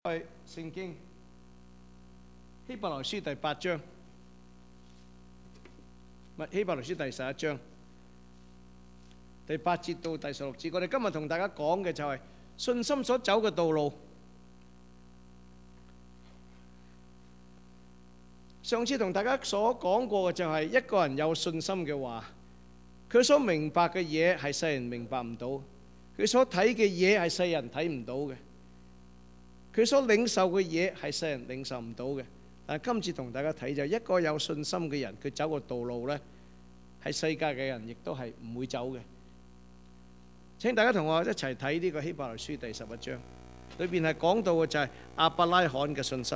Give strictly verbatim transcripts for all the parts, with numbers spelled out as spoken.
係聖經希伯來書第八章，唔係希伯來書第十一章第八節到第十六節。我哋今日同大家講嘅就係信心所走嘅道路。上次同大家所講過嘅就係一個人有信心嘅話，佢所明白嘅嘢係世人明白唔到，佢所睇嘅嘢係世人睇唔到嘅。佢所領受嘅嘢係世人領受唔到嘅。但係今次同大家睇就係一個有信心嘅人，佢走個道路呢，係世界嘅人亦都係唔會走嘅。請大家同我一齊睇呢個希伯來書第十一章，裏邊係講到嘅就係亞伯拉罕嘅信心。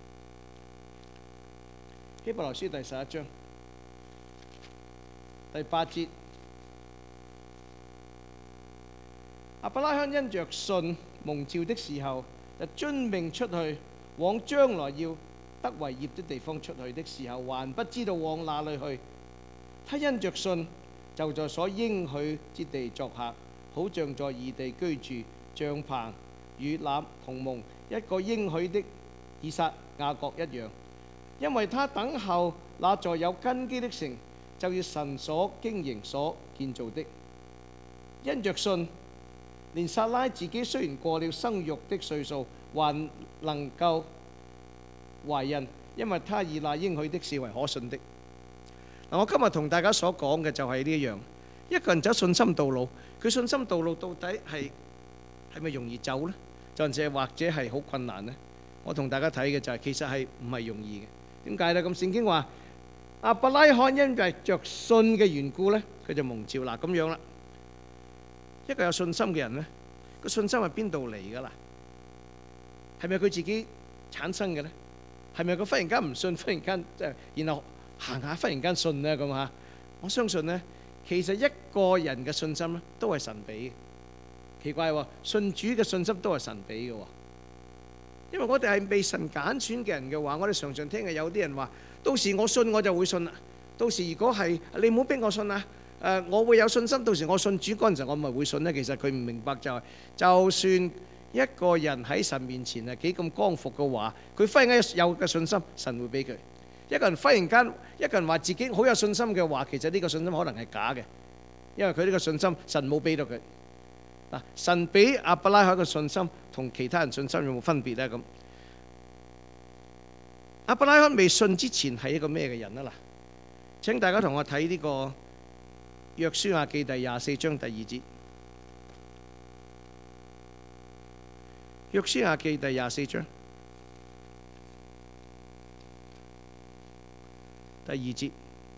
希伯來書第十一章第八節，亞伯拉罕因着信蒙召的時候，就遵命出去，往將來要得為業的地方出去的時候，還不知道往哪裏去。他因着信，就在所應許之地作客，好像在異地居住，帳棚與那同蒙一個應許的以撒、雅各一樣。因為他等候那在有根基的城，就是神所經營所建造的。因着信，連撒拉自己雖然過了生育的歲數，還能夠懷孕，因為他以那應許的事為可信的。嗱，我今日同大家所講嘅就係呢一樣，一個人走信心道路，佢信心道路到底係係咪容易走呢？就係或者係好困難呢？我同大家睇嘅就係其實係唔係容易嘅。點解呢？咁聖經話亞伯拉罕因為着信嘅緣故呢，佢就蒙召。嗱，咁樣啦。一個有信心嘅人呢，個信心係邊度嚟㗎啦？係咪佢自己產生嘅呢？係咪佢忽然間唔信，忽然間即係然後行下，忽然間信呢？咁嚇？我相信呢，其實一個人嘅信心呢，都係神俾嘅。奇怪喎，信主嘅信心都係神俾嘅喎。因為我哋係被神揀選嘅人嘅話，我哋常常聽嘅有啲人話：到時我信我就會信啦。到時如果係你唔好逼我信啊！誒、呃，我會有信心。到時我信主嗰陣時，我咪會信咧。其實佢唔明白就係、是，就算一個人喺神面前係幾咁剛愎嘅話，佢忽然間有嘅信心，神會俾佢。一個人忽然間，一個人話自己好有信心嘅話，其實呢個信心可能係假嘅，因為佢呢個信心神冇俾到佢。嗱，神俾亞伯拉罕嘅信心同其他人信心有冇分別咧？咁亞伯拉罕未信之前係一個咩嘅人啊？嗱，請大家同我睇呢個約書亞記第廿四章第二節。約書亞記第廿四章第二節，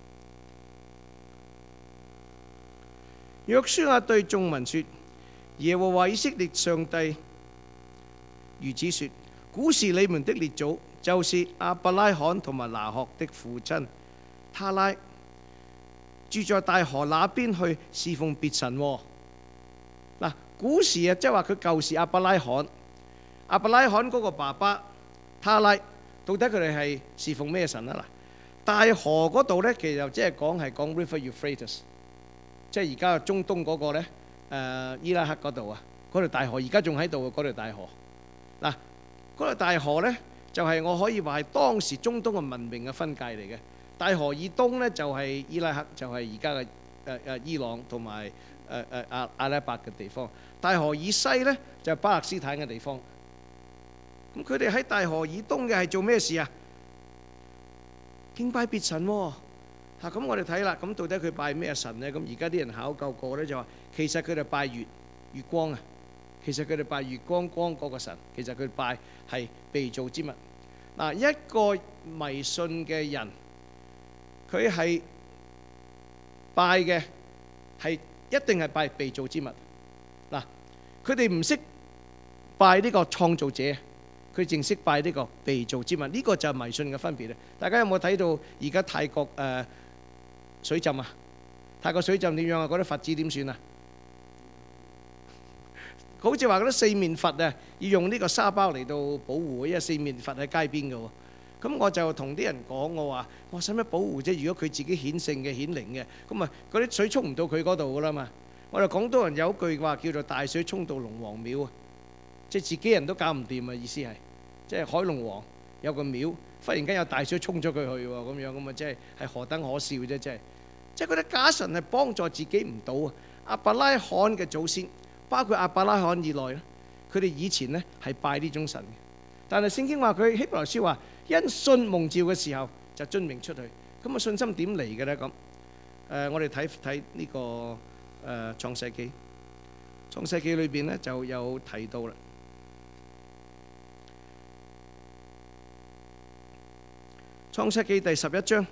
約書亞對眾民說：耶和華以色列上帝如此說：古時你們的列祖，就是亞伯拉罕同埋拿鶴的父親他拉，住在大河那邊去侍奉別神。嗱，古時啊，即係話佢舊時亞伯拉罕，亞伯拉罕嗰個爸爸他拉，到底佢哋係侍奉咩神啊？嗱，大河嗰度咧，其實即係講係講 River Euphrates， 即係而家中東嗰個咧。誒、呃、伊拉克嗰度啊，嗰條大河而家仲喺度嘅嗰條大河。嗱，嗰條大河呢，就係、是、我可以話係當時中東嘅文明嘅分界嚟嘅。大河以東呢，就係、是、伊拉克，就係而家嘅誒誒伊朗同埋誒誒阿阿拉伯嘅地方。大河以西呢，就係、是、巴勒斯坦嘅地方。咁佢哋喺大河以東嘅係做咩事啊？敬拜別神喎、哦。嚇，咁我哋睇啦，咁到底佢拜咩神呢？咁而家啲人考究過呢，就話其實佢哋拜月月光啊，其實佢哋拜月光光嗰個神，其實佢拜係被造之物。嗱，一個迷信嘅人，佢係拜嘅係一定係拜被造之物。嗱，佢哋唔識拜呢個創造者，佢淨識拜呢個被造之物。呢個就係迷信嘅分別咧。大家有冇睇到而家泰國誒？呃水浸啊！泰國水浸點樣啊？嗰啲佛子點算啊？好似話嗰啲四面佛啊，要用呢個沙包嚟到保護，因為四面佛喺街邊嘅喎。咁我就同啲人講，我話：我使乜保護啫？如果佢自己顯聖嘅、顯靈嘅，咁啊嗰啲水沖唔到佢嗰度噶啦嘛。我哋廣東人有句話叫做大水沖到龍王廟啊，即係自己人都搞唔掂啊！意思係即係海龍王有個廟，忽然間有大水沖咗佢去喎，咁樣咁啊，即係係何等可笑啫！即係即係嗰啲假神係幫助自己唔到啊！亞伯拉罕嘅祖先，包括亞伯拉罕以內咧，佢哋以前咧係拜呢種神嘅，但係聖經話佢希伯來書話因信蒙召嘅時候就遵命出去，咁啊信心點嚟嘅咧？咁誒，我哋睇睇呢個誒創世記，創世記裏邊咧就有提到啦。創世記第十一章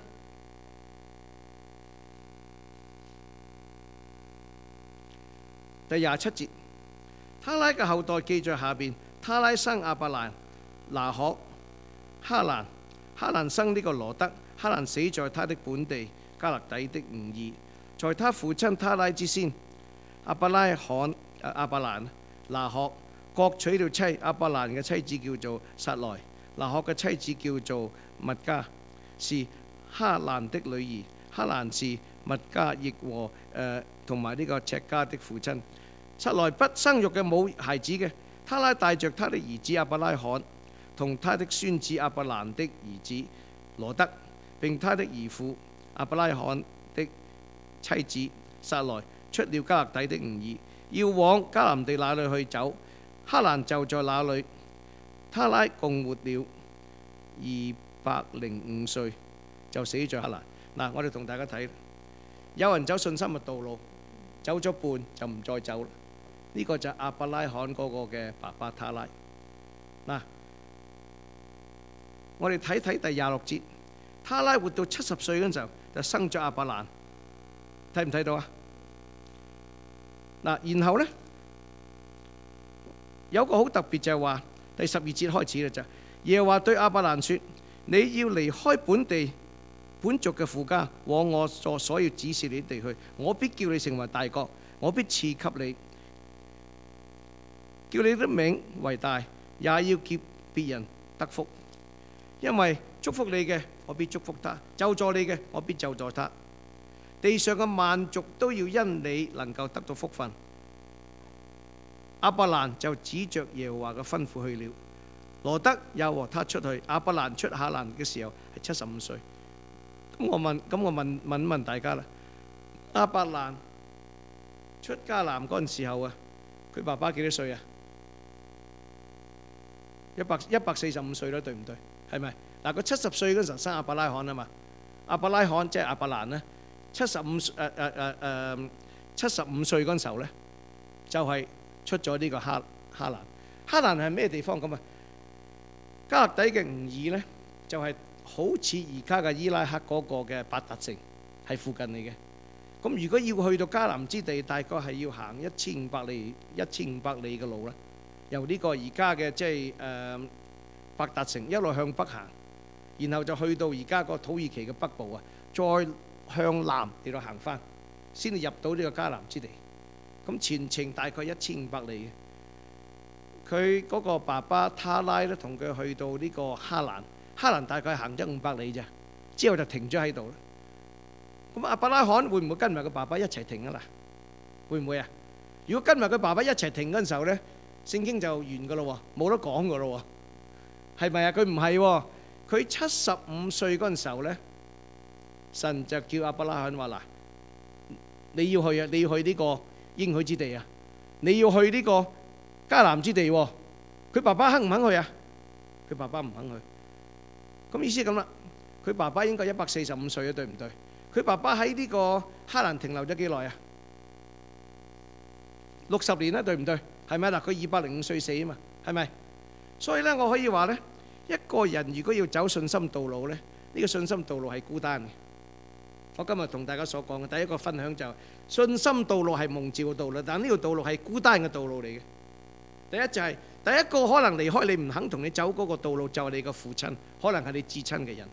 第廿七節，他拉嘅後代記在下邊。他拉生亞伯蘭、拿鶴、哈蘭，哈蘭生呢個羅德，哈蘭死在他的本地加勒底的吾珥，在他父親他拉之先。亞伯拉罕、亞伯蘭、拿鶴各娶了妻，亞伯蘭嘅妻子叫做撒萊，拿鶴嘅妻子叫做密迦，是哈蘭的女兒。哈蘭是密迦亦和誒同埋呢個赤家的父親。撒萊不生育嘅冇孩子嘅，他拉帶着他的兒子亞伯拉罕同他的孫子亞伯蘭的兒子羅德，並他的兒婦亞伯拉罕的妻子撒萊，出了加勒底的吾珥，要往迦南地那裏去走。哈蘭就在那裏。他拉共活了二百零五歲，就死在哈蘭。嗱，我哋同大家睇，有人走信心嘅道路，走咗半就唔再走啦。呢、這個就係亞伯拉罕嗰個嘅爸爸他拉。嗱，我哋睇睇第廿六節，他拉活到七十歲嗰陣時候就生咗亞伯蘭，睇唔睇到啊？嗱，然後呢，有個好特別就係話第十二節開始啦，就耶和華對亞伯蘭說：你要離開本地本族嘅父家，往我所所要指示你的地去，我必叫你成為大國，我必賜給你，叫你的名為大，也要叫別人得福。因為祝福你嘅，我必祝福他；咒詛你嘅，我必咒詛他。地上嘅萬族都要因你能夠得到福分。亞伯蘭就指着耶和華嘅吩咐去了。羅德又和他出去。亞伯蘭出哈蘭嘅時候係七十五歲。咁我問，咁我問問問大家啦。亞伯蘭出迦南嗰陣時候啊，佢爸爸幾多歲啊？一百一百四十五歲啦，對唔對？係咪？嗱，佢七十歲嗰陣時候生亞伯拉罕啊嘛。亞伯拉罕即係亞伯蘭咧，七十五誒誒誒誒七十五歲嗰陣時候咧，就係、是、出咗呢個哈哈蘭。哈蘭係咩地方咁啊？加勒底嘅吾珥咧，就係、是、好似而家嘅伊拉克嗰個嘅伯特城，係附近嚟嘅。咁如果要去到迦南之地，大概係要行一千五百里一千五百里嘅路啦。由呢個而家嘅即係誒伯特城一路向北行，然後就去到而家個土耳其嘅北部啊，再向南嚟到行翻，先至入到呢個迦南之地。咁全程大概一千五百里嘅。佢嗰個爸爸他拉咧，同佢去到呢個哈蘭，哈蘭大概行咗五百里咋，之後就停咗喺度啦。咁亞伯拉罕會唔會跟埋個爸爸一齊停啊？嗱，會唔會啊？如果跟埋佢爸爸一齊停嗰陣時候咧，聖經就完噶咯喎，冇得講噶咯喎，係咪啊？佢唔係喎，佢七十五歲嗰陣時候咧，神就叫亞伯拉罕話嗱，你要去啊，你要去呢個應許之地啊，你要去呢個迦南之地喎。佢爸爸肯唔肯去啊？佢爸爸唔肯去。咁意思咁啦，佢爸爸應該一百四十五歲啊，對唔對？佢爸爸喺呢個哈蘭停留咗幾耐啊？六十年啦，對唔對？係咪嗱？佢二百零五歲死啊嘛，係咪？所以咧，我可以話咧，一個人如果要走信心道路咧，呢個信心道路係孤單嘅。我今日同大家所講嘅第一個分享就係信心道路係蒙召嘅道路，但呢條道路係孤單嘅道路嚟嘅。第一就係第一個可能離開你唔肯同你走嗰個道路，就係你個父親，可能係你至親嘅人。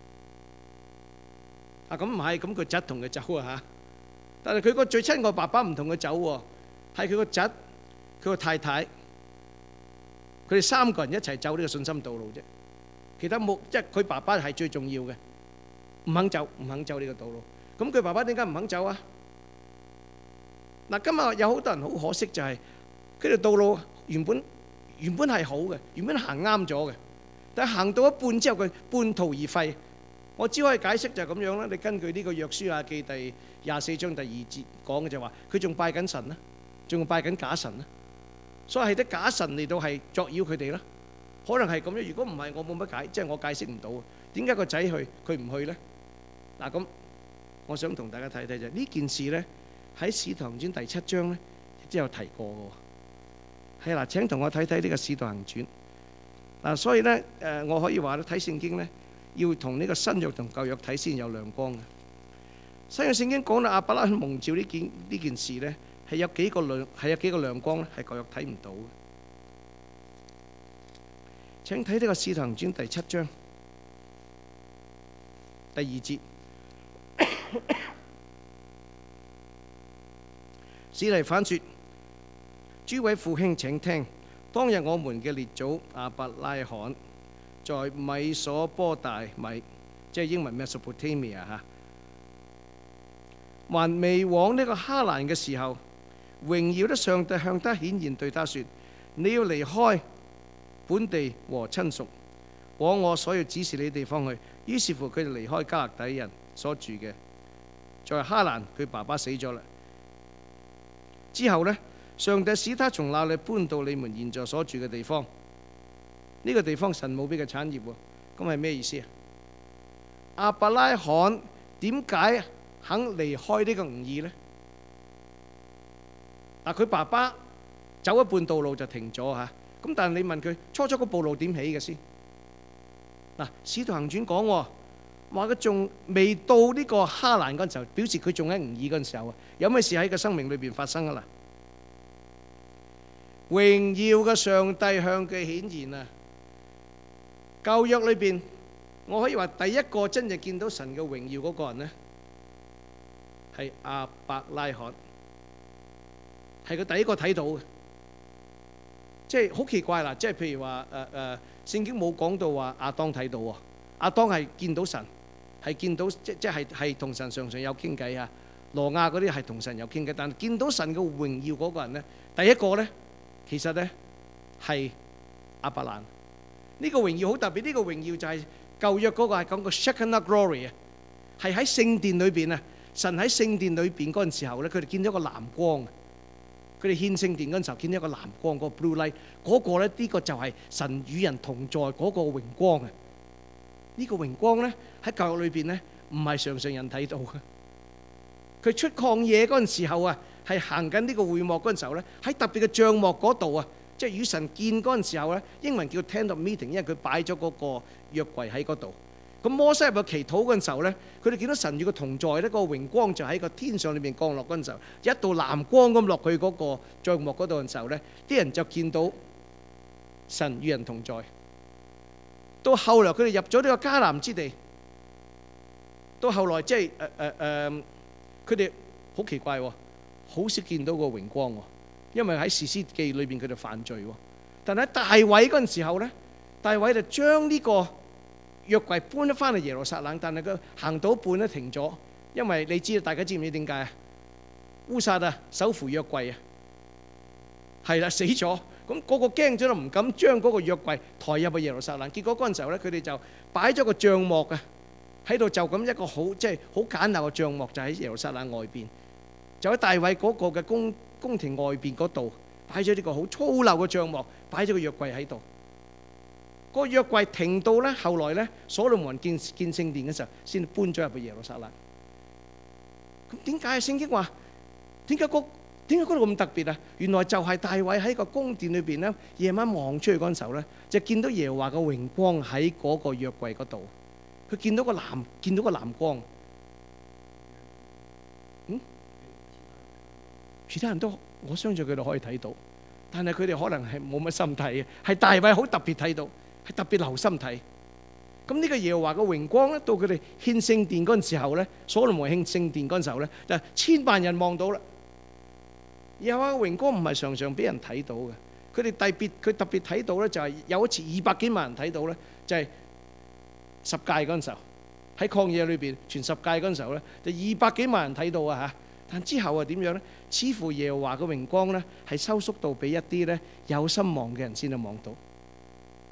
啊，咁唔係，咁佢侄同佢走啊嚇。但係佢個最親個爸爸唔同佢走喎，係佢個侄、佢個太太，佢哋三個人一齊走呢個信心道路啫。其他冇，即係佢爸爸係最重要嘅，唔肯走，唔肯走呢個道路。咁佢爸爸點解唔肯走啊？嗱，今日有好多人好可惜就係佢條道路原本原本係好嘅，原本行啱咗嘅， 但係行到一半之後，佢半途而廢。我只可以解釋就係咁樣啦。你根據呢個約書亞記第廿四章第二節講嘅就話，佢仲拜緊神啦，仲拜緊假神啦，所以係啲假神嚟到係作擾佢哋啦。可能係咁樣。如果唔係，我冇乜解，即係我解釋唔到。點解個仔去，佢唔去咧？嗱，咁我想同大家睇睇就係呢件事咧，喺《使徒行傳》第七章咧，亦都有提過嘅。係啦，請同我睇睇呢個《使徒行傳》嗱。所以咧，誒，我可以話咧，睇聖經咧，要同呢個新約同舊約睇先有亮光嘅。新約聖經講到亞伯拉罕蒙召呢件呢件事咧，係有幾個亮，係有幾個亮光咧，係舊約睇唔到嘅。請睇呢個《使徒行傳》第七章第二節。司提反說：諸位父兄請聽，當日我們嘅列祖亞伯拉罕在米所波大米，即係英文 Mesopotamia 嚇，還未往呢個哈蘭嘅時候，榮耀的上帝向他顯現，對他說：你要離開本地和親屬，往我所要指示你地方去。於是乎，佢哋離開加勒底人所住嘅，在哈蘭，佢爸爸死咗啦。之後呢，上帝使他從那裡搬到你們現在所住嘅地方。呢個地方神冇俾佢產業喎，咁係咩意思啊？亞伯拉罕點解肯離開呢個吾珥呢？嗱，佢爸爸走一半道路就停咗嚇，咁但係你問佢初初個步路點起嘅先？嗱，《使徒行傳》講喎，話佢仲未到呢個哈蘭嗰陣時候，表示佢仲喺吾珥嗰陣時候啊，有咩事喺個生命裏邊發生啊啦？榮耀嘅上帝向佢顯現啊！舊約裏邊，我可以話第一個真正見到神嘅榮耀嗰個人呢，係亞伯拉罕，係佢第一個睇到嘅。即係好奇怪啦！即係譬如話誒誒，聖經冇講到話亞當睇到喎，亞當係見到神，係見到即即係係同神常常有傾偈啊。挪亞嗰啲係同神有傾偈，但係見到神嘅榮耀嗰個人呢，第一個呢，其實呢係亞伯蘭。呢個榮耀好特別，呢個榮耀就係舊約嗰個係講個 Shekinah Glory 啊，係喺聖殿裏邊啊，神喺聖殿裏邊嗰陣時候咧，佢哋見到一個藍光，佢哋獻聖殿嗰陣時候見到一個藍光，嗰個 blue light，嗰個咧，呢個就係神與人同在嗰個榮光啊！呢個榮光咧喺舊約裏邊咧唔係常常人睇到嘅。佢出曠野嗰陣時候啊，係行緊呢個會幕嗰陣時候咧，喺特別嘅帳幕嗰度啊。即係與神見嗰陣時候咧，英文叫 tent of meeting，因為佢擺咗嗰個約櫃喺嗰度。咁摩西入去祈禱嗰陣時候咧，佢哋見到神與佢同在咧，個榮光就喺個天上裏邊降落嗰陣時候，一道藍光咁落去嗰個帳幕嗰度嘅時候咧，啲人就見到神與人同在。到後來佢哋入咗呢個迦南之地，到後來即係誒誒誒，佢哋好奇怪喎，好少見到個榮光喎。因為喺士師記裏邊佢哋犯罪喎，但係喺大衛嗰陣時候咧，大衛就將呢個約櫃搬咗翻去耶路撒冷，但係佢行到一半咧停咗，因為你知道大家知唔知點解啊？烏撒啊，手扶約櫃啊，係啦死咗，咁嗰個驚咗就唔敢將嗰個約櫃抬入去耶路撒冷，結果嗰陣時候咧，佢哋就擺咗個帳幕啊喺度，就咁一個好即係好簡陋嘅帳幕，就喺耶路撒冷外邊，就喺大衛嗰個嘅宮宮廷外邊嗰度擺咗呢個好粗陋嘅帳幕，擺咗個約櫃喺度。嗰個約櫃停到咧，後來咧，所羅門建建聖殿嘅時候，先搬咗入去耶路撒冷。咁點解聖經話點解嗰點解嗰度咁特別啊？原來就係大衛喺個宮殿裏邊咧，夜晚望出去嗰陣時候咧，就見到耶和華嘅榮光喺嗰個約櫃嗰度。佢見到個藍，見到個藍光。嗯？其他人都我相信佢哋可以睇到，但係佢哋可能係冇乜心睇嘅，係大衛好特別睇到，係特別留心睇。咁呢個耶和華嘅榮光咧，到佢哋獻聖殿嗰陣時候咧，所羅門獻聖殿嗰陣時候咧，就千萬人望到啦。耶和華嘅榮光唔係常常俾人睇到嘅，佢哋特別佢特別睇到咧，就係有一次二百幾萬人睇到咧，就係十誡嗰陣時候喺曠野裏邊傳十誡嗰陣時候咧，就二百幾萬人睇到啊嚇。但之後係點樣咧？似乎耶和華嘅榮光咧係收縮到俾一啲咧有心望嘅人先能望到。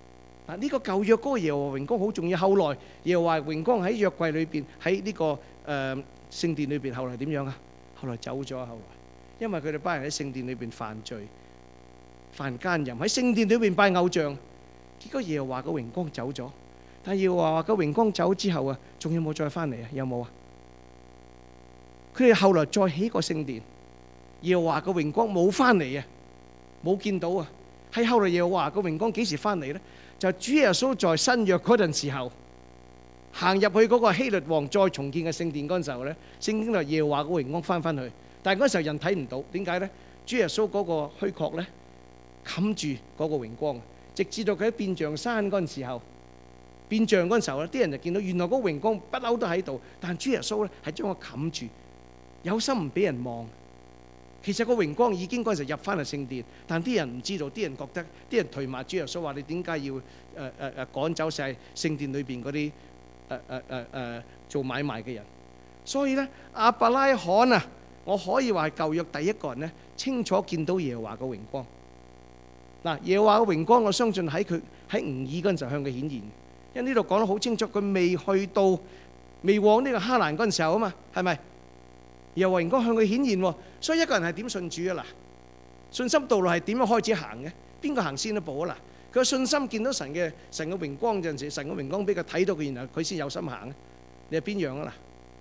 啊，呢個舊約嗰個耶和華榮光好重要。後來耶和華榮光喺約櫃裏邊，喺呢個誒聖殿裏邊，後來點樣啊？後來走咗。後來因為佢哋班人喺聖殿裏邊犯罪、犯奸淫，喺聖殿裏邊拜偶像，結果耶和華嘅榮光走咗。但係耶和華嘅榮光走之後啊，仲有冇再翻嚟啊？有冇啊？佢哋後來再起個聖殿，耶和華嘅榮光冇翻嚟啊，冇見到啊。係後來耶和華嘅榮光幾時翻嚟咧？就主耶穌在新約嗰陣時候行入去嗰個希律王再重建嘅聖殿嗰陣時候咧，聖經話耶和華嘅榮光翻翻去，但係嗰時候人睇唔到，點解咧？主耶穌嗰個虛確咧冚住嗰個榮光，直至到佢喺變像山嗰陣時候，變像嗰陣時候咧，啲人就見到原來嗰個榮光不嬲都喺度，但係主耶穌咧係將我冚住，有心唔俾人望。其實個榮光已經嗰陣時入翻嚟聖殿，但啲人唔知道，啲人覺得啲人推埋主耶穌話：你點解要誒誒誒趕走晒聖殿裏邊嗰啲誒誒誒誒做買賣嘅人？所以咧，亞伯拉罕啊，我可以話係舊約第一個人咧，清楚見到耶和華嘅榮光。嗱，耶和華嘅榮光，我相信喺佢喺吾珥嗰陣時候向佢顯現，因為呢度講得好清楚，佢未去到未往呢個哈蘭嗰陣時候啊嘛，係咪？耶和華榮光向佢顯現喎，所以一個人係點信主啊？嗱，信心道路係點樣開始行嘅？邊個行先一步啊？嗱，佢嘅信心見到神嘅神嘅榮光陣時，神嘅榮光俾佢睇到佢，然後佢先有心行嘅。你係邊樣啊？嗱，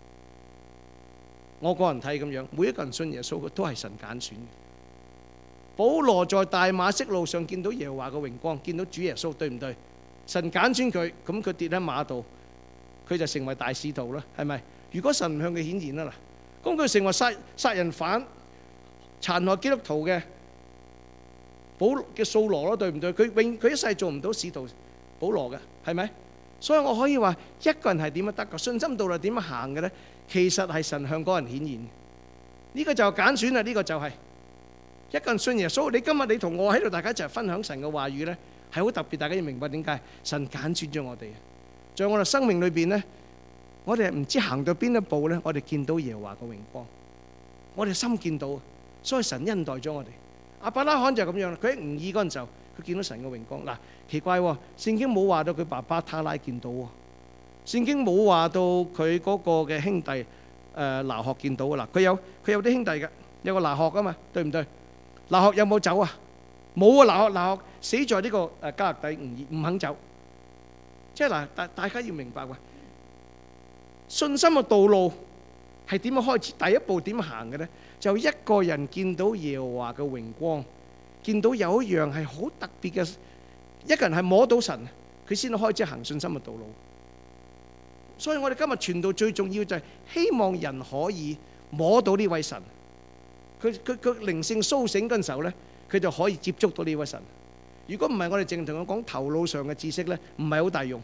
我個人睇咁樣，每一個人信耶穌都係神揀選嘅。保羅在大馬色路上見到耶和華嘅榮光，見到主耶穌，對唔對？神揀選佢，咁佢跌喺馬度，佢就成為大使徒啦，係咪？如果神唔向佢顯現啦，嗱。咁佢成為殺殺人犯、殘害基督徒嘅保嘅掃羅咯，對唔對？佢永佢一世做唔到使徒保羅嘅，係咪？所以我可以話一個人係點樣得㗎？信心道路點樣行嘅咧？其實係神向嗰個人顯現。呢個就係揀選啦，呢個就係一個人信耶穌。你今日你同我喺度，大家一齊分享神嘅話語咧，係好特別。大家要明白點解神揀選咗我哋。在我哋生命裏邊咧。我哋唔知行到邊一步咧，我哋見到耶和華嘅榮光，我哋心見到，所以神恩待咗我哋。亞伯拉罕就係咁樣啦，佢喺吾珥嗰陣時候，佢見到神嘅榮光。嗱，奇怪喎，聖經冇話到佢爸爸他拉見到喎，聖經冇話到佢嗰個嘅兄弟誒拿鶴見到啊。嗱，佢有佢有啲兄弟嘅，有個拿鶴噶嘛，對唔對？拿鶴有冇走啊？冇啊，拿鶴拿鶴死在呢個誒迦勒底吾珥，唔肯走。即係嗱，大大家要明白喎。信心嘅道路係點樣開始？第一步點行嘅咧？就一個人見到耶和華嘅榮光，見到有一樣係好特別嘅，一個人係摸到神，佢先開始行信心嘅道路。所以我哋今日傳道最重要就係希望人可以摸到呢位神，佢佢佢靈性甦醒嗰陣時候咧，佢就可以接觸到呢位神。如果唔係，我哋淨同佢講頭腦上嘅知識咧，唔係好大用。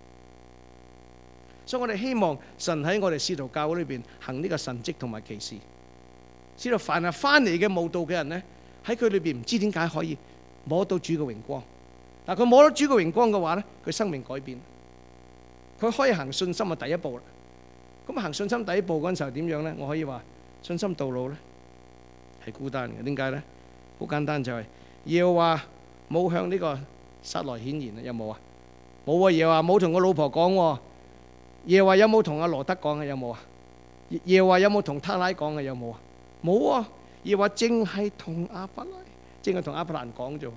所以我哋希望神喺我哋使徒教會裏邊行呢個神蹟同埋奇事，使到凡係翻嚟嘅慕道嘅人咧，喺佢裏邊唔知點解可以摸到主嘅榮光。嗱，佢摸到主嘅榮光嘅話咧，佢生命改變，佢可以行信心嘅第一步啦。咁行信心第一步嗰陣時候點樣咧？我可以話信心道路咧係孤單嘅。點解咧？好簡單，就係耶和華冇向呢個撒萊顯現啊？有冇啊？冇啊！耶和華冇同我老婆講喎。耶和華有冇同阿羅德講嘅？有冇啊？耶和華有冇同他拉講嘅？有冇啊？冇啊！耶和華淨係同亞伯拉，淨係同亞伯蘭講啫。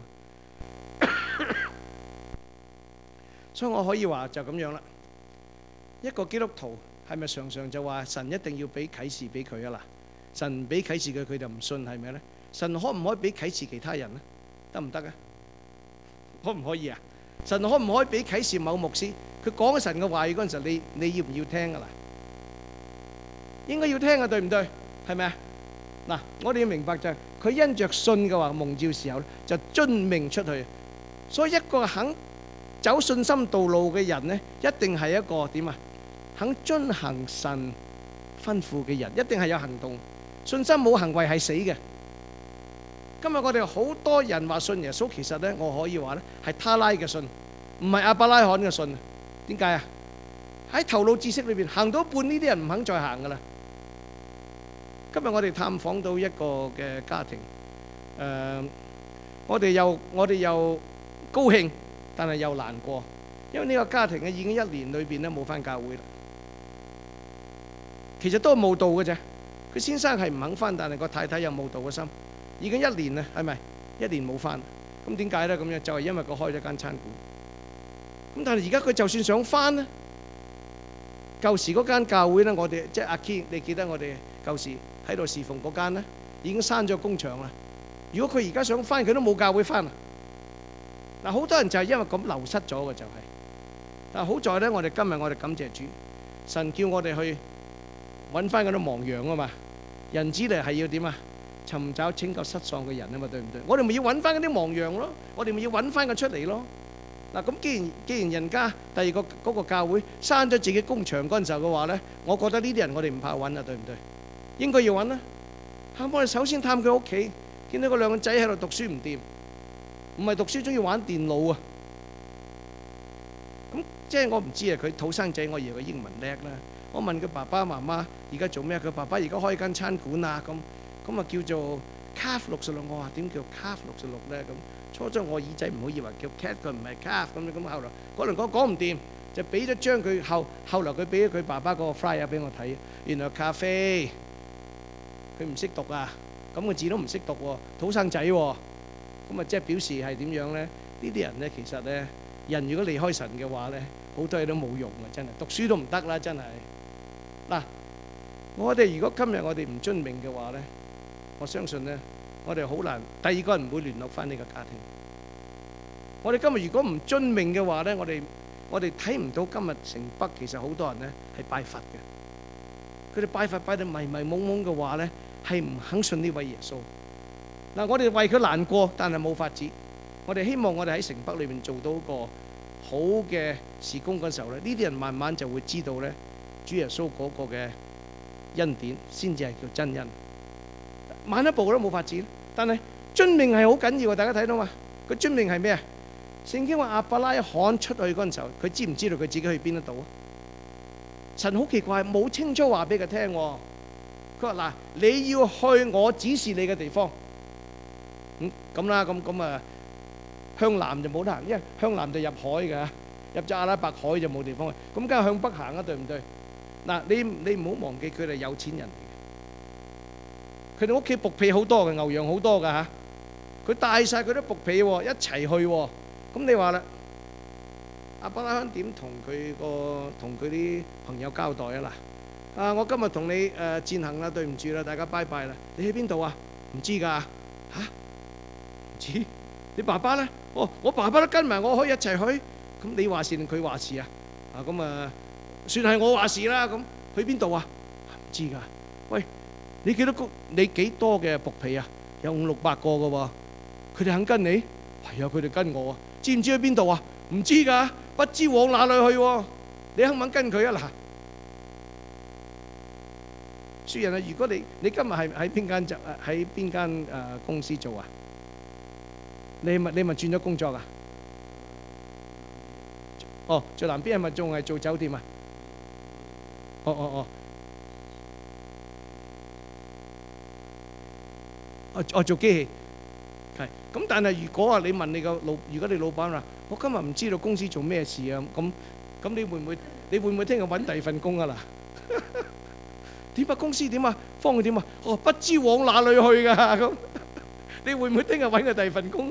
所以我可以話就咁樣啦。一個基督徒係咪常常就話神一定要俾啟示俾佢啊？嗱，神唔俾啟示佢，佢就唔信，係咪咧？神可唔可以俾啟示其他人咧？得唔得啊？可唔可以啊？神可唔可以俾啟示某牧師？佢講神嘅話語嗰陣時候，你你要唔要聽噶啦？應該要聽啊，對唔對？係咪啊？嗱，我哋要明白就係佢因着信嘅話蒙召時候咧，就遵命出去。所以一個肯走信心道路嘅人咧，一定係一個點啊？肯遵行神吩咐嘅人，一定係有行動。信心冇行為係死嘅。今日我哋好多人話信耶穌，其實咧我可以話咧係他拉嘅信，唔係亞伯拉罕嘅信。點解啊？喺頭腦知識裏邊行到一半，呢啲人唔肯再行噶啦。今日我哋探訪到一個嘅家庭，誒，我哋又我哋又高興， 但係又難過，因為呢個家庭嘅已經一年裏邊咧冇返教會啦。其實都係慕道嘅啫。佢先生係唔肯返，但係個太太有慕道嘅心，已經一年啦，係咪？一年冇返，咁點解咧？咁樣就係因為佢開咗間餐館。咁但係而家佢就算想返咧，舊時嗰間教會咧，我哋即係阿 Key，你記得我哋舊時喺度侍奉嗰間咧，已經閂咗工場啦。如果佢而家想返，佢都冇教會返啊！嗱，好多人就係因為咁流失咗嘅就係。但係好在咧，我哋今日我哋感謝主，神叫我哋去揾翻嗰啲亡羊啊嘛。人子嚟係要點啊？尋找拯救失喪嘅人啊嘛，對唔對？我哋咪要揾翻嗰啲亡羊咯，我哋咪要揾翻佢出嚟咯。嗱，咁既然既然人家第二個嗰個教會閂咗自己工場嗰陣時候嘅話咧，我覺得呢啲人我哋唔怕揾啊，對唔對？應該要揾啦。嚇，我哋首先探佢屋企，見到個兩個仔喺度讀書唔掂，唔係讀書，中意玩電腦啊。咁即係我唔知啊，佢土生仔，我以為佢英文叻啦。我問佢爸爸媽媽而家做咩？佢爸爸而家開間餐館啊，咁咁啊叫做 Calf 六十六。我話點叫 Calf 六十六咧？咁初初我耳仔唔好以為叫 cat，佢唔係 calf 咁樣。咁後來嗰輪講講唔掂，就俾咗張佢後後來佢俾咗佢爸爸嗰個 flyer 俾我睇，原來咖啡佢唔識讀啊，咁個字都唔識讀喎，土生仔喎，咁啊即係表示係點樣咧？呢啲人咧其實咧，人如果離開神嘅話咧，好多嘢都冇用啊！真係讀書都唔得啦，真係。嗱，我哋如果今日我哋唔遵命嘅話咧，我相信咧，我哋好難第二個人唔會聯絡翻呢個家庭。我哋今日如果唔遵命嘅話咧，我哋我哋睇唔到今日城北其實好多人咧係拜佛嘅。佢哋拜佛拜到迷迷懵懵嘅話咧，係唔肯信呢位耶穌。嗱，我哋為佢難過，但係冇法子。我哋希望我哋喺城北裏邊做到一個好嘅事工嗰時候咧，呢啲人慢慢就會知道咧，主耶穌嗰個嘅恩典先至係叫真恩。慢一步都冇法子，但係遵命係好緊要啊！大家睇到嘛？佢遵命係咩啊？聖經話亞伯拉罕出去嗰陣時候，佢知唔知道佢自己去邊一度啊？神好奇怪，冇清楚話俾佢聽。佢話嗱，你要去我指示你嘅地方。咁咁啦，咁咁啊，向南就冇得行，因為向南就入海㗎，入咗阿拉伯海就冇地方去。咁梗係向北行啊，對唔對？嗱，你你唔好忘記佢哋有錢人嚟嘅，佢哋屋企僕婢好多嘅，牛羊好多㗎嚇。佢帶晒佢啲僕婢喎，一齊去喎。咁你話啦，亞伯拉罕點同佢個同佢啲朋友交代啊？嗱，啊，我今日同你誒餞行啦，對唔住啦，大家拜拜啦。你去邊度啊？唔知㗎嚇，唔知。你爸爸咧？哦，我爸爸都跟埋我可以一齊去。咁你話事定佢話事啊？啊，咁啊，算係我話事啦。咁去邊度啊？唔知㗎。喂，你幾多個？你幾多嘅僕婢啊？有五六百個㗎喎。佢哋肯跟你？係啊，佢哋跟我啊。知唔知去邊度啊？唔知㗎，不知往哪裏去喎。你肯唔肯跟佢啊？嗱，説人啊，如果你你今日係喺邊間就喺邊間誒公司做啊？你咪你咪轉咗工作啊？哦，最南邊係咪仲係做酒店啊？哦哦哦。哦哦，做機器。係，咁但係如果啊，你問你個老，如果你老闆話，我今日唔知道公司做咩事啊，咁咁你會唔會，你會唔會聽日揾第二份工啊？嗱，點啊？公司點啊？方佢點啊？哦，不知往哪裏去㗎咁，你會唔會聽日揾個第二份工？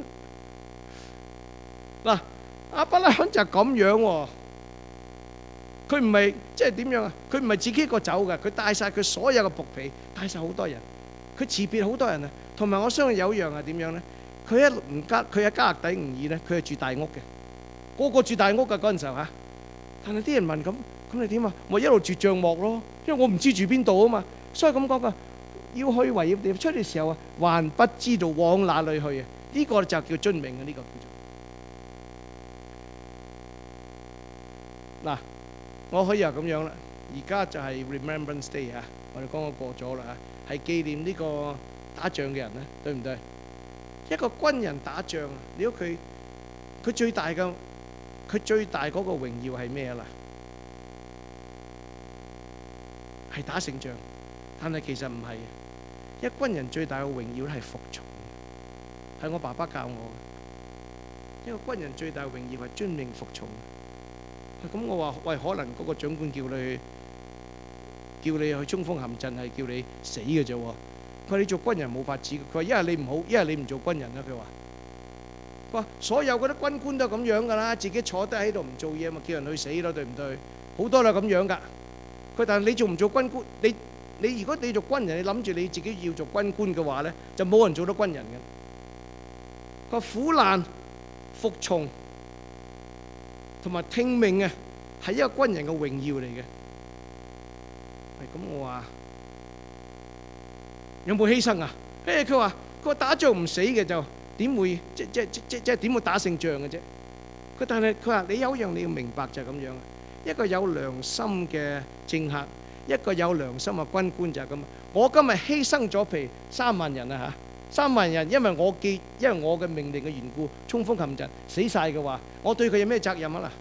嗱，亞伯拉罕就係咁樣喎，佢唔係即係點樣啊？佢唔係自己一個走㗎，佢帶曬佢所有嘅僕婢，帶曬好多人，佢辭別好多人啊。同埋我相信有一樣係點樣咧？佢一唔加，佢喺加勒底吾爾咧，佢係住大屋嘅，個個住大屋㗎嗰陣時候嚇。但係啲人問咁，咁你點啊？我一路住帳幕咯，因為我唔知住邊度啊嘛，所以咁講㗎。要去為要出嘅時候啊，還不知道往哪裏去啊！呢個就叫遵命啊！呢個叫做嗱，我可以話咁樣啦。而家就係 Remembrance Day 嚇，我哋剛剛過咗啦嚇，係紀念呢個打仗嘅人咧，對唔對？一個軍人打仗啊，如果佢佢最大嘅佢最大嗰個榮耀係咩啊？嗱，係打勝仗，但係其實唔係。一軍人最大嘅榮耀係服從，係我爸爸教我嘅。 一個軍人最大榮耀係遵命服從。咁我話喂，可能嗰個長官叫你去叫你去衝鋒陷陣係叫你死嘅啫喎。佢話你做軍人冇法子嘅。佢話一係你唔好，一係你唔做軍人啦。佢話佢話所有嗰啲軍官都係咁樣㗎啦，自己坐低喺度唔做嘢，咪叫人去死咯，對唔對？好多都係咁樣㗎。佢但係你做唔做軍官？你你如果你做軍人，你諗住你自己要做軍官嘅話咧，就冇人做到軍人嘅。佢話苦難、服從同埋聽命啊，係一個軍人嘅榮耀嚟嘅。係咁，我話有冇犧牲啊？誒，佢話佢話打仗唔死嘅就點會即即即即即點會打勝仗嘅啫？佢但係佢話你有一樣你要明白就係咁樣，一個有良心嘅政客，一個有良心嘅軍官就係咁。我今日犧牲咗譬如三萬人啊嚇，三萬人因為我記因為我嘅命令嘅緣故，衝鋒陷陣死曬嘅話，我對佢有咩責任啊嗱？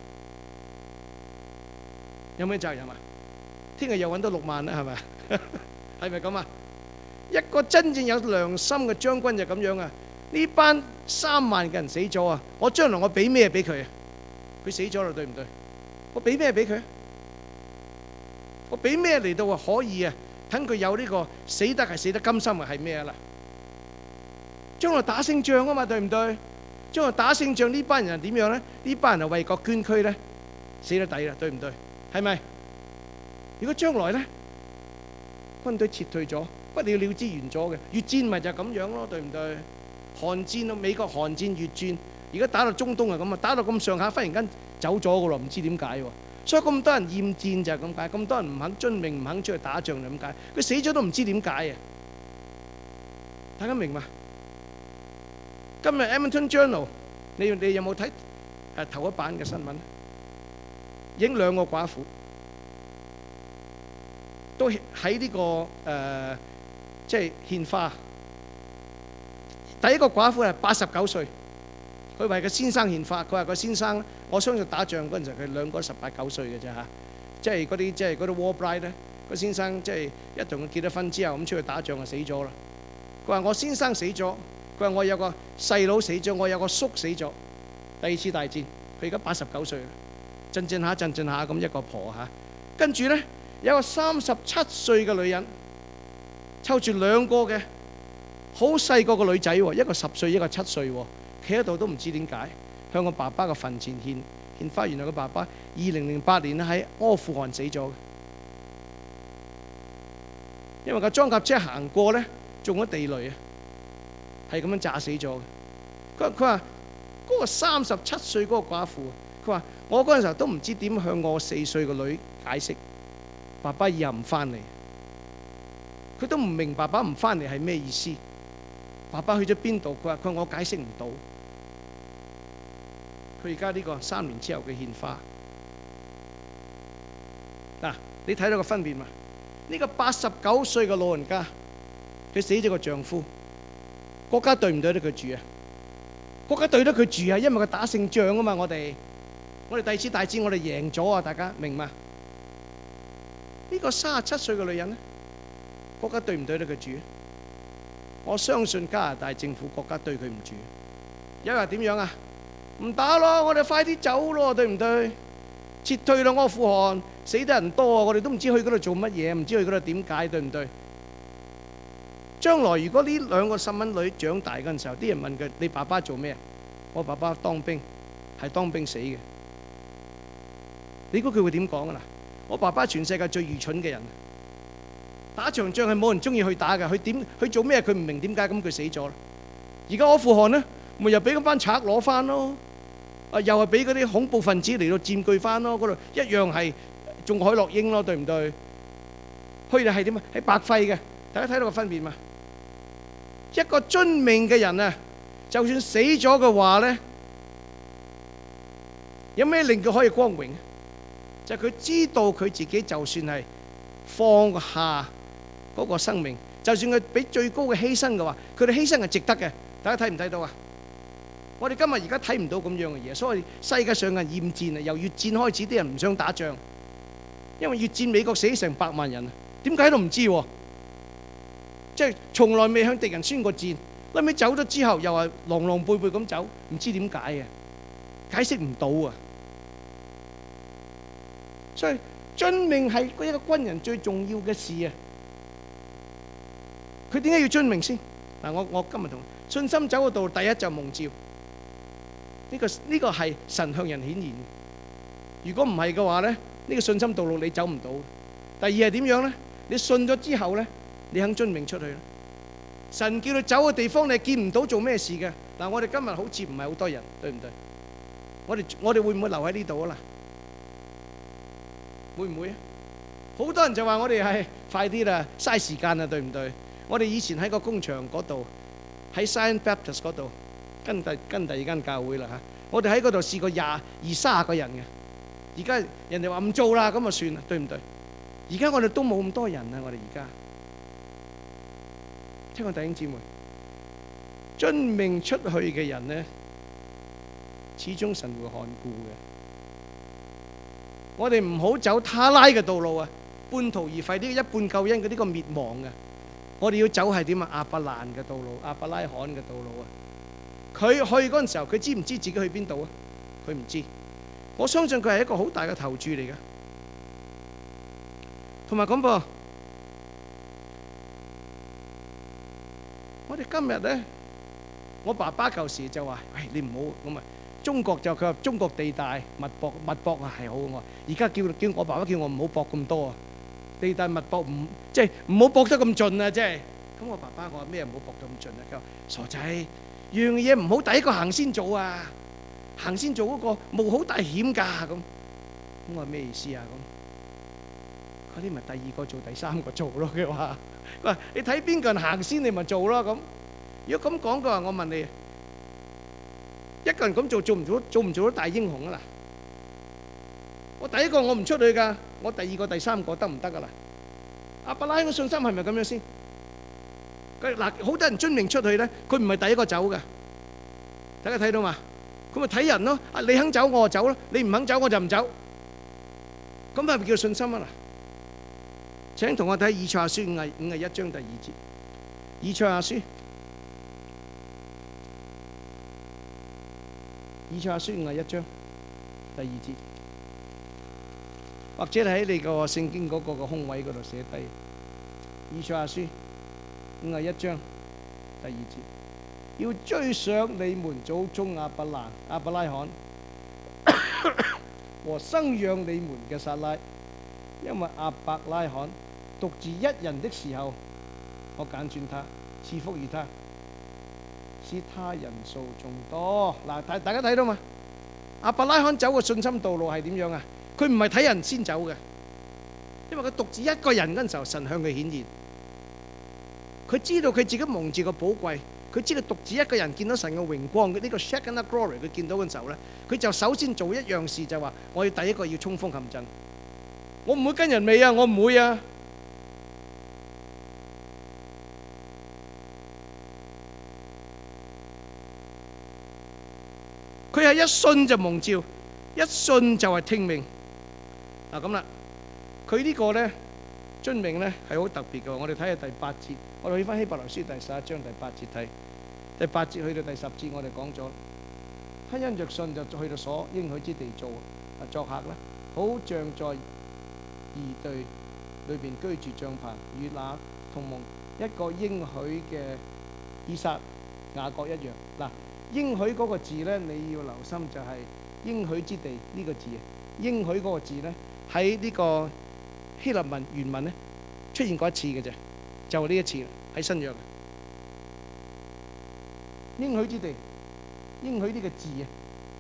有咩責任啊？聽日又揾到六萬啦，係咪？係咪咁啊？一個真正有良心嘅將軍就咁樣啊！呢班三萬嘅人死咗啊！我將來我俾咩俾佢啊？佢死咗啦，對唔對？我俾咩俾佢？我俾咩嚟到啊？可以啊！等佢有呢個死得係死得甘心啊！係咩啊啦？將來打勝仗啊嘛，對唔對？將來打勝仗呢班人係點樣咧？呢班人係為國捐軀咧，死得抵啦，對唔對？係咪？如果將來咧軍隊撤退咗，不了了之完咗嘅，越戰咪就係咁樣咯，對唔對？韓戰咯，美國韓戰、越戰，而家打到中東係咁啊，打到咁上下，忽然間走咗噶咯，唔知點解喎。所以咁多人厭戰就係咁解，咁多人唔肯遵命，唔肯出去打仗就咁解。佢死咗都唔知點解啊！大家明嘛？今日《Edmonton Journal》，你你有冇睇誒頭一版嘅新聞？影兩個寡婦，都喺呢個誒，即係獻花。第一個寡婦係八十九歲，佢為個先生獻花。佢話個先生，我相信打仗嗰陣時佢兩個十八九歲嘅啫嚇，即係嗰啲即係嗰啲 war bride 咧。個先生即係一同佢結咗婚之後咁出去打仗就死咗啦。佢話我先生死咗，佢話我有個細佬死咗，我有個叔死咗。第二次大戰，佢而家八十九歲啦，震震下震震下咁一個婆嚇。跟住咧有個三十七歲嘅女人，湊住兩個嘅好細個個女仔喎，一個十歲，一個七歲喎，企喺度都唔知點解向個爸爸嘅墳前獻獻花。原來個爸爸二零零八年喺阿富汗死咗，因為個裝甲車行過咧中咗地雷啊，係咁樣炸死咗。佢佢話嗰個三十七歲嗰個寡婦，佢話我嗰陣時候都唔知點向我四歲個女解釋，爸爸以後唔翻嚟，佢都唔明爸爸唔翻嚟係咩意思。爸爸去咗邊度？佢話佢我解釋唔到。佢而家呢個三年之後嘅獻花，嗱，你睇到個分別嘛？呢個八十九歲嘅老人家，佢死咗個丈夫，國家對唔對得佢住啊？國家對得佢住啊，因為佢打勝仗啊嘛。我哋我哋第二次大戰我哋贏咗啊！大家明嘛？呢個三十七歲嘅女人咧，國家對唔對得佢住？我相信加拿大政府國家對佢唔住。因為點樣啊？唔打咯，我哋快啲走咯，對唔對？撤退咯，阿富汗死得人多啊，我哋都唔知去嗰度做乜嘢，唔知去嗰度點解，對唔對？將來如果呢兩個細蚊女長大嗰陣時候，啲人問佢：你爸爸做咩？我爸爸當兵，係當兵死嘅。你估佢會點講啊？嗱，我爸爸全世界最愚蠢嘅人。打場仗係冇人中意去打嘅，佢點佢做咩？佢唔明點解，咁佢死咗啦。而家阿富汗呢，咪又俾嗰班賊攞翻咯，啊又係俾嗰啲恐怖分子嚟到佔據翻咯，嗰度一樣係種海洛英咯，對唔對？佢哋係點啊？係白費嘅，大家睇到個分別嘛？一個遵命嘅人啊，就算死咗嘅話咧，有咩令佢可以光榮？就係佢知道佢自己就算係放下嗰個生命，就算佢俾最高嘅犧牲嘅話，佢哋犧牲係值得嘅。大家睇唔睇到啊？我哋今日而家睇唔到咁樣嘅嘢，所以世界上嘅人厭戰啊！由越戰開始，啲人唔想打仗，因為越戰美國死成百萬人啊，點解都唔知喎？即係從來未向敵人宣過戰，後尾走咗之後又係狼狼狽狽咁走，唔知點解嘅。 解釋唔到啊！所以遵命係一個軍人最重要嘅事啊！佢點解要遵命先？嗱，我我今日同信心走嘅道路，第一就蒙召。呢個呢個係神向人顯現。如果唔係嘅話咧，呢個信心道路你走唔到。第二係點樣咧？你信咗之後咧，你肯遵命出去咧。神叫你走嘅地方，你見唔到做咩事嘅。嗱，我哋今日好似唔係好多人，對唔對？我哋我哋會唔會留喺呢度啊？嗱，會唔會啊？好多人就話我哋係快啲啦，嘥時間啊，對唔對？我哋以前喺個工場嗰度，喺 Zion Baptist 嗰度跟第跟第二間教會啦嚇。我哋喺嗰度試過廿二卅個人嘅，而家人哋話唔做啦，咁就算啦，對唔對？而家我哋都冇咁多人啊！我哋而家聽我弟兄姊妹，遵命出去嘅人咧，始終神會看顧嘅。我哋唔好走他拉嘅道路啊，半途而廢，呢個一半救恩嘅呢個滅亡嘅。我哋要走係點啊？亞伯蘭嘅道路，亞伯拉罕嘅道路啊！佢去嗰陣時候，佢知唔知自己去邊度啊？佢唔知。我相信佢係一個好大嘅投注嚟嘅。同埋咁噃，我哋今日咧，我爸爸舊時就話：喂，你唔好咁啊！中國就佢話中國地大物博，物博啊係好嘅。而家叫叫我爸爸叫我唔好博咁多啊！地大物博唔即係唔好博得咁盡啊！即係咁，我爸爸我話咩唔好博得咁盡啊？佢話傻仔，樣嘢唔好第一個行先做啊！行先做嗰個冒好大險㗎咁。咁我話咩意思啊？咁嗰啲咪第二個做第三個做咯。佢話佢話你睇邊個人行先，你咪做咯咁。如果咁講嘅話，我問你，一個人咁做做唔做做唔做到大英雄啊？嗱，我第一個我唔出去㗎，我第二個第三個得唔得㗎啦？亞伯拉罕嘅信心係咪咁樣先？佢嗱好多人遵命出去咧，佢唔係第一個走㗎。大家睇到嘛？佢咪睇人咯。啊，你肯走我就走咯，你唔肯走我就唔走。咁係咪叫信心啊？嗱，請同我睇以賽亞書五十五十一章第二節。以賽亞書，以賽亞書五十一章第二節，或者喺你個聖經嗰個個空位嗰度寫低。以賽亞書五十一章第二節，要追上你們祖宗亞伯蘭、亞伯拉罕和生養你們嘅撒拉，因為亞伯拉罕獨自一人的時候，我揀選他，賜福與他，使他人數眾多。嗱，大大家睇到嘛？亞伯拉罕走嘅信心道路係點樣啊？佢唔係睇人先走嘅，因為佢獨自一個人嗰陣時候，神向佢顯現。佢知道佢自己蒙住個寶貴，佢知道獨自一個人見到神嘅榮光，呢個 Shekinah Glory 佢見到嘅時候咧，佢就首先做一樣事，就話我要第一個要衝鋒陷陣，我唔會跟人尾啊，我唔會啊。佢係一信就蒙召，一信就係聽命。嗱咁啦，佢呢個咧遵命咧係好特別嘅。我哋睇下第八節，我哋去翻希伯來書第十一章第八節睇。第八節去到第十節，我哋講咗，他因着信就去到所應許之地做啊作客啦，好像在異地裏邊居住帳棚，與那同蒙一個應許嘅以撒、雅各一樣。嗱，應許嗰個字咧，你要留心就係應許之地呢個字啊。應許嗰個字咧喺呢個希臘文原文咧出現過一次嘅啫，就呢一次喺新約。應許之地，應許呢個字啊，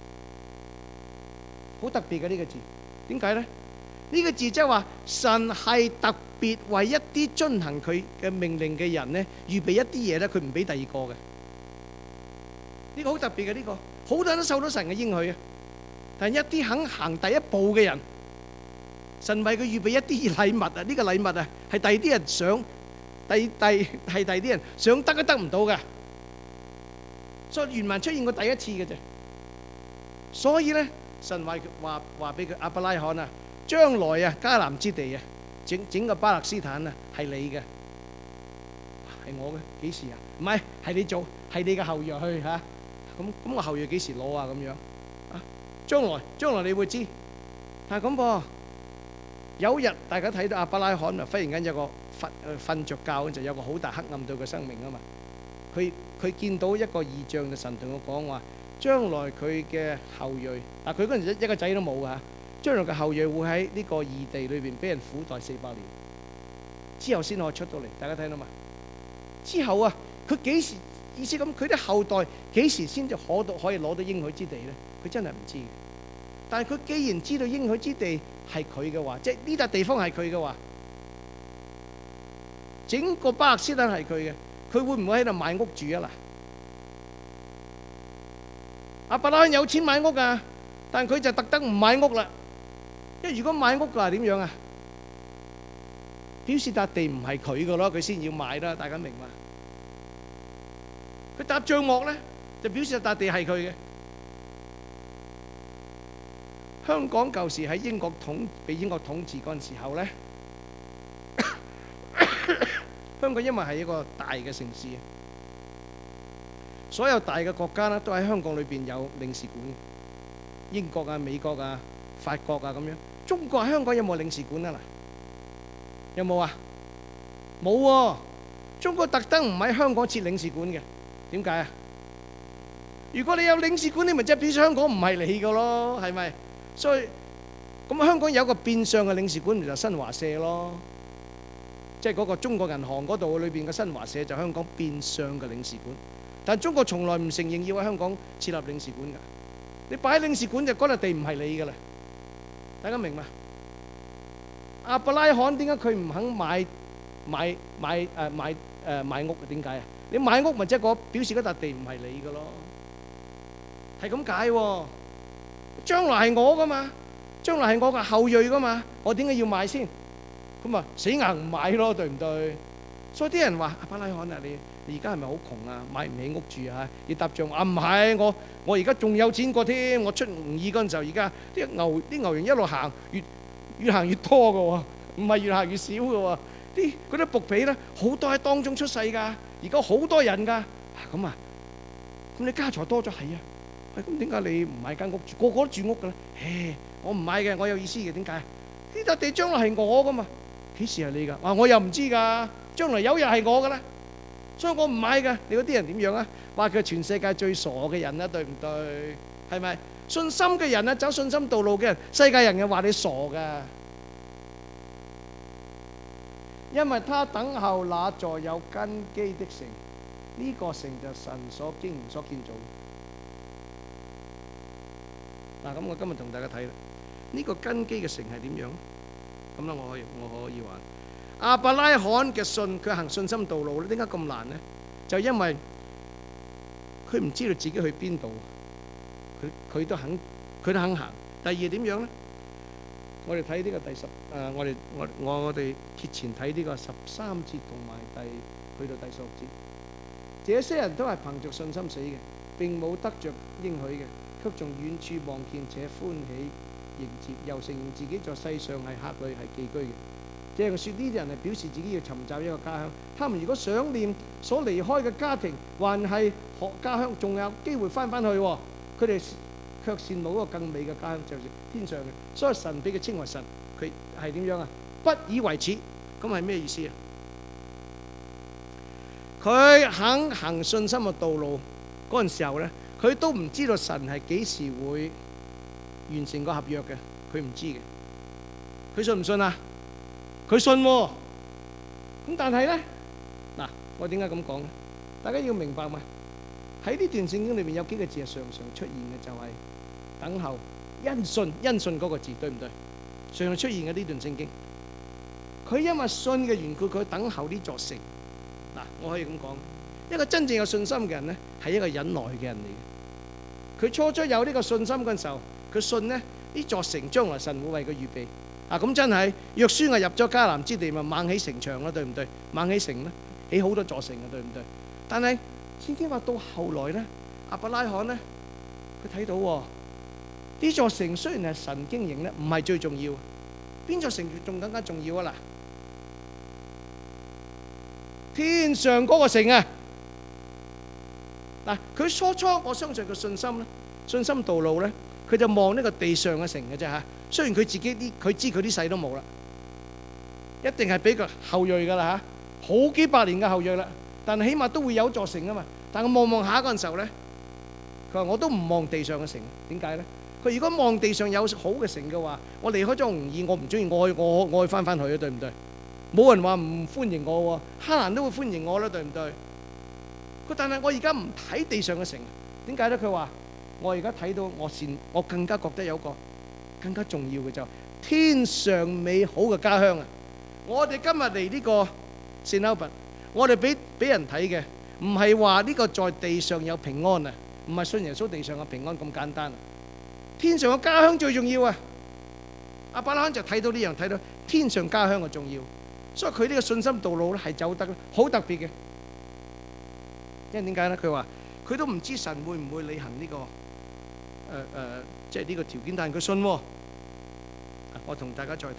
好特別嘅呢個字。點解咧？呢個字即係話神係特別為一啲遵行佢嘅命令嘅人咧，預備一啲嘢咧，佢唔俾第二個嘅。呢個好特別嘅呢個，好多人都受到神嘅應許啊。但係一啲肯行第一步嘅人，神為佢預備一啲禮物啊！呢個禮物啊，係第二啲人想，第第係第二啲人想得都得唔到嘅。所以原文出現過第一次嘅啫。所以咧，神話話話俾佢亞伯拉罕啊，將來啊迦南之地啊，整整個巴勒斯坦啊係你嘅，係我嘅，幾時啊？唔係，係你做，係你嘅後裔去嚇。咁咁我後裔幾時攞啊？咁樣啊？ 將來將來你會知。但係咁噃，有日大家睇到亞伯拉罕啊，忽然間有個瞓瞓著覺就有個好大黑暗對佢生命啊嘛。佢佢見到一個異象，就神同佢講話，將來佢嘅後裔嗱，佢嗰陣時一個仔都冇㗎，將來嘅後裔會喺呢個異地裏邊俾人苦待四百年，之後先可以出到嚟。大家睇到嘛？之後啊，佢幾時意思咁？佢啲後代幾時先至可到可以攞到應許之地咧？佢真係唔知嘅。但係佢既然知道應許之地係佢嘅話，即係呢笪地方係佢嘅話，整個巴勒斯坦係佢嘅，佢會唔會喺度買屋住啊？嗱，亞伯拉罕有錢買屋啊，但係佢就特登唔買屋啦，因為如果買屋嘅話點樣啊？表示笪地唔係佢嘅咯，佢先要買啦。大家明嘛？佢搭帳幕咧，就表示笪地係佢嘅。香港舊時喺英國統被英國統治嗰陣時候咧，香港因為係一個大嘅城市，所有大嘅國家咧都喺香港裏邊有領事館，英國啊、美國啊、法國啊咁樣。中國喺香港有冇領事館啊？嗱，有冇啊？冇喎！中國特登唔喺香港設領事館嘅，點解啊？如果你有領事館，你咪即係表示香港唔係你嘅咯，係咪？所以咁香港有個變相嘅領事館，就係新華社咯，即係嗰個中國銀行嗰度裏邊嘅新華社就香港變相嘅領事館。但係中國從來唔承認要喺香港設立領事館㗎。你擺喺領事館就嗰笪地唔係你㗎啦。大家明嘛？亞伯拉罕點解佢唔肯買買買誒買誒買屋？點解啊？你買屋咪即係嗰表示嗰笪地唔係你㗎咯？係咁解喎。將來係我噶嘛，將來係我嘅後裔噶嘛，我點解要買先？咁啊死硬唔買咯，對唔對？所以啲人話亞伯拉罕啊，你你而家係咪好窮啊？買唔起屋住啊？要搭帳啊？唔係，我我而家仲有錢過添。我出吳義嗰陣時候，而家啲牛啲牛羊一路行，越越行越多噶喎，唔係越行越少噶喎。啲嗰啲僕婢咧，好多喺當中出世噶，而家好多人噶。咁啊，咁你家財多咗係啊？喂，咁點解你唔買間屋住？個個都住屋噶啦。唉，我唔買嘅，我有意思嘅。點解？呢笪地將來係我噶嘛？幾時係你噶？哇！我又唔知噶。將來有日係我噶啦，所以我唔買噶。你嗰啲人點樣啊？話佢係全世界最傻嘅人啦，對唔對？係咪？信心嘅人啊，走信心道路嘅人，世界人又話你傻噶。因為他等候那座有根基的城，呢個城就神所經營所建造。嗱，咁我今日同大家睇啦，呢個根基嘅城係點樣？咁啦，我可以我可以話亞伯拉罕嘅信，佢行信心道路咧，點解咁難呢？就因為佢唔知道自己去邊度，佢佢都肯佢都肯行。第二點樣咧？我哋睇呢個第十誒，我哋我我我哋揭前睇呢個十三節同埋第去到第十六節，這些人都係憑着信心死嘅，並冇得着應許嘅。卻從遠處望見且歡喜迎接，又承認自己在世上係客旅係寄居嘅。這樣説，呢啲人係表示自己要尋找一個家鄉。他們如果想念所離開嘅家庭，還係學家鄉，仲有機會翻返去。佢哋卻羨慕一個更美嘅家鄉，就係天上嘅。所以神俾佢稱為神，佢係點樣啊？不以為恥。咁係咩意思啊？佢肯行信心嘅道路嗰陣時候咧，佢都唔知道神係幾時會完成個合約嘅，佢唔知嘅。佢信唔信啊？佢信喎。咁但係咧，嗱，我點解咁講咧？大家要明白嘛？喺呢段聖經裏面有幾個字係常常出現嘅，就係等候、因信、因信嗰個字，對唔對？常常出現嘅呢段聖經，佢因為信嘅緣故，佢等候呢座城。嗱，我可以咁講，一個真正有信心嘅人咧，係一個忍耐嘅人嚟嘅。佢初初有呢個信心嗰陣時候，佢信咧呢座城將來神會為佢預備。啊，咁真係約書亞入咗迦南之地，咪猛起城牆咯，對唔對？猛起城咧，起好多座城啊，對唔對？但係聖經話到後來咧，亞伯拉罕咧，佢睇到喎，呢座城雖然係神經營咧，唔係最重要。邊座城仲更加重要啊？嗱，天上嗰個城啊！嗱，佢初初我相信佢信心咧，信心道路咧， 佢就望呢個地上嘅城嘅啫嚇。雖然佢自己啲佢知佢啲細都冇啦，一定係俾個後裔噶啦嚇，好幾百年嘅後裔啦。但係起碼都會有座城啊嘛。但係我望望下嗰陣時候咧，佢話我都唔望地上嘅城，點解咧？佢如果望地上有好嘅城嘅話，我離開咗吾珥，我唔中意，我我我去翻翻去啊，對唔對？冇人話唔歡迎我喎，哈蘭都會歡迎我啦，對唔對？佢但係我而家唔睇地上嘅城，點解咧？佢話我而家睇到我善，我更加覺得有個更加重要嘅就天上美好嘅家鄉啊！我哋今日嚟呢個聖歐拔，我哋俾俾人睇嘅唔係話呢個在地上有平安啊，唔係信耶穌地上嘅平安咁簡單啊！天上嘅家鄉最重要啊！亞伯拉罕就睇到呢樣，睇到天上家鄉嘅重要，所以佢呢個信心道路咧係走得好特別嘅。因為點解咧？佢話佢都唔知神會唔會履行呢個誒誒，即係呢個條件，但係佢信喎。我同大家再睇，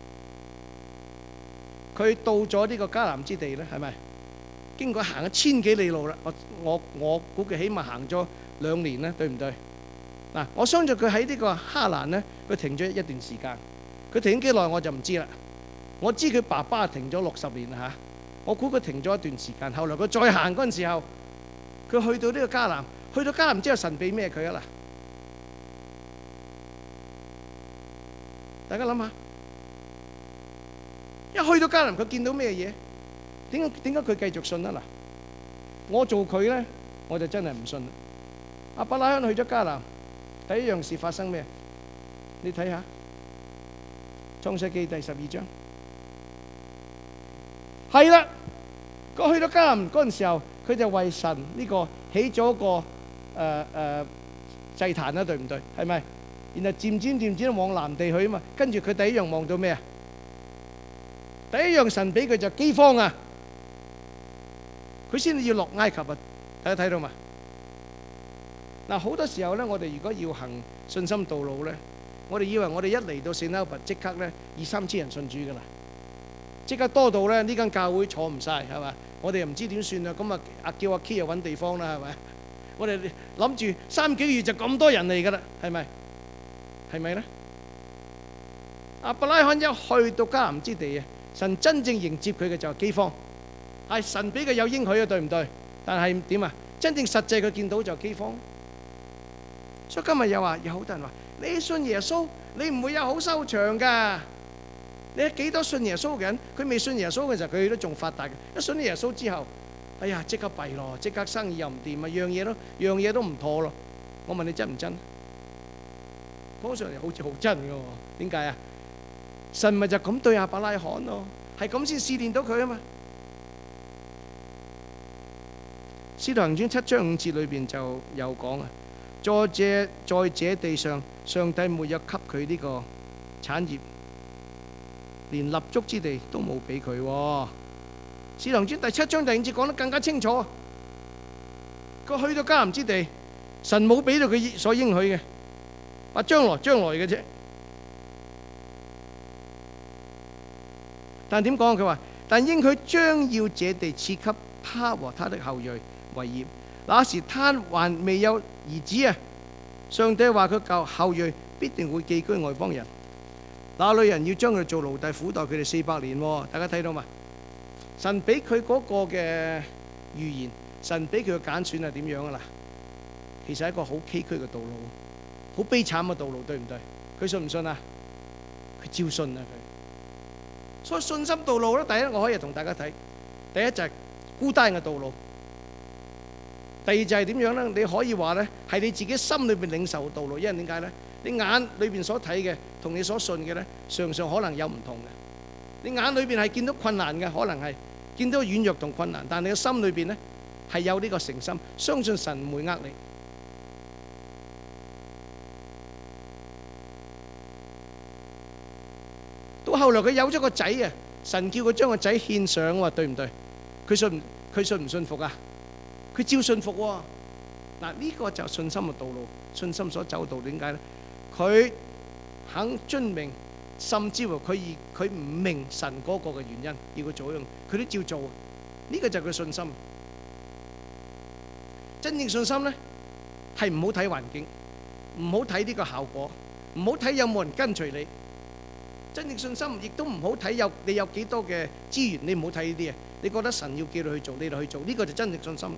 佢到咗呢個迦南之地咧，係咪經過行咗千幾里路啦？我我我估計起碼行咗兩年啦，對唔對？嗱，我相信佢喺呢個哈蘭咧，佢停咗一段時間。佢停咗幾耐我就唔知啦。我知佢爸爸停咗六十年啦嚇。我估佢停咗一段時間，後來佢再行嗰陣時候，佢去到呢個迦南，去到迦南之後，神俾咩佢啊？嗱，大家諗下，一去到迦南，佢見到咩嘢？點解點解佢繼續信啊？嗱，我做佢咧，我就真係唔信啦。亞伯拉罕去咗迦南，第一樣事發生咩？你睇下創世記第十二章，係啦，佢去到迦南嗰陣時候，佢就為神呢個起咗個誒誒祭壇啦，對唔對？係咪？然後漸漸漸漸往南地去啊嘛，跟住佢第一樣望到咩啊？第一樣神俾佢就饑荒啊！佢先至要落埃及啊！大家睇到嘛？嗱，好多時候咧，我哋如果要行信心道路咧，我哋以為我哋一嚟到聖歐拔即刻咧二三千人信主噶啦，即刻多到咧呢間教會坐唔晒，係咪？我哋又唔知點算啊！咁啊，阿叫阿 K 又揾地方啦，係咪？我哋諗住三幾個月就咁多人嚟噶啦，係咪？係咪咧？亞伯拉罕一去到迦南之地啊，神真正迎接佢嘅就係饑荒，係神俾佢有應許啊，對唔對？但係點啊？真正實際佢見到就係饑荒。所以今日又話有好多人話：你信耶穌，你唔會有好收場噶。你有幾多信耶穌嘅人，佢未信耶穌嘅時候，佢都仲發達嘅。一信咗耶穌之後，哎呀，即刻弊咯，即刻生意又唔掂啊，樣嘢都樣嘢都唔妥咯。我問你真唔真？講上嚟好似好真嘅喎，點解啊？神咪就咁對亞伯拉罕咯，係咁先試煉到佢啊嘛。《使徒行傳》七章五節裏邊就有講啊，在這在這地上，上帝沒有給佢呢個產業，連立足之地都冇俾佢。《使徒行傳》第七章第五節講得更加清楚，佢去到迦南之地，神冇俾到佢所應許嘅。話將來將來嘅啫，但點講？佢話但應許將要這地賜給他和他的後裔為業。那時他還未有兒子啊，上帝話佢舊後裔必定會寄居外邦人，那女人要將佢做奴隸，苦待佢哋四百年。大家睇到嘛？神俾佢嗰個嘅預言，神俾佢嘅揀選係點樣啊？嗱，其實係一個好崎嶇嘅道路。好悲慘嘅道路，對唔對？佢信唔信啊？佢照信啊！佢所以信心道路咧，第一我可以同大家睇，第一就係孤單嘅道路，第二就係點樣咧？你可以話咧係你自己心裏邊領受嘅道路，因為點解咧？你眼裏邊所睇嘅同你所信嘅咧，常常可能有唔同嘅。你眼裏邊係見到困難嘅，可能係見到軟弱同困難，但係你嘅心裏邊咧係有呢個誠心，相信神唔會呃你。到後來佢有咗個仔啊，神叫佢將個仔獻上喎，對唔對？佢信佢信唔信服啊？佢照信服喎。嗱，呢個就係信心嘅道路，信心所走嘅道路。點解咧？佢肯遵命，甚至乎佢而佢唔明神嗰個嘅原因，要佢做一樣，佢都照做。呢個就係佢信心。真正信心咧係唔好睇環境， 唔好睇呢個效果，唔好睇有冇人跟隨你。真正信心亦都唔好睇有你有幾多嘅資源，你唔好睇呢啲嘢。你覺得神要叫你去做，你就去做，呢個就真正信心。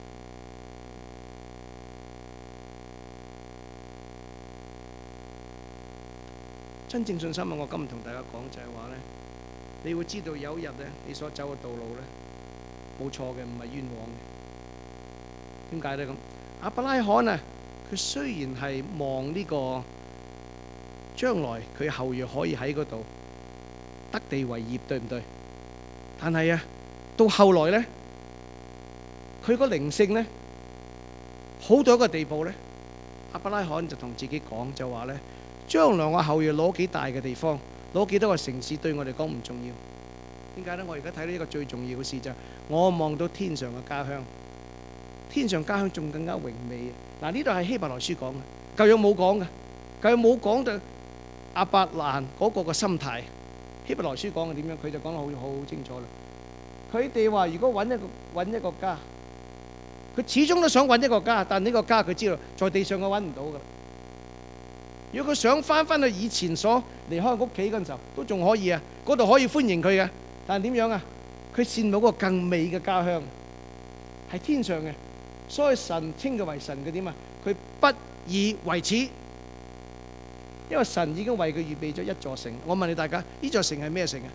真正信心啊！我今日同大家講就係話咧，你會知道有一日咧，你所走嘅道路咧冇錯嘅，唔係冤枉嘅。點解咧咁？亞伯拉罕啊，佢雖然係望呢個將來佢後裔可以喺嗰度得地為業，對唔對？但係啊，到後來咧，佢個靈性咧好到一個地步咧，亞伯拉罕就同自己講就話咧。將來我後裔攞幾大嘅地方，攞幾多個城市對我嚟講唔重要。點解呢？我而家睇到一個最重要嘅事就係我望到天上嘅家鄉，天上家鄉仲更加榮美。嗱，呢度係希伯來書講嘅，舊約冇講嘅，舊約冇講到亞伯蘭嗰個嘅心態。希伯來書講嘅點樣，佢就講得好好清楚啦。佢哋話如果揾一個揾一個家，佢始終都想揾一個家，但呢個家佢知道在地上佢揾唔到噶。如果佢想翻翻去以前所離開屋企嗰陣時候，都仲可以啊，嗰度可以歡迎佢嘅。但係點樣啊？佢羨慕嗰個更美嘅家鄉，係天上嘅。所以神稱佢為神嘅點啊？佢不以為恥，因為神已經為佢預備咗一座城。我問你大家，呢座城係咩城啊？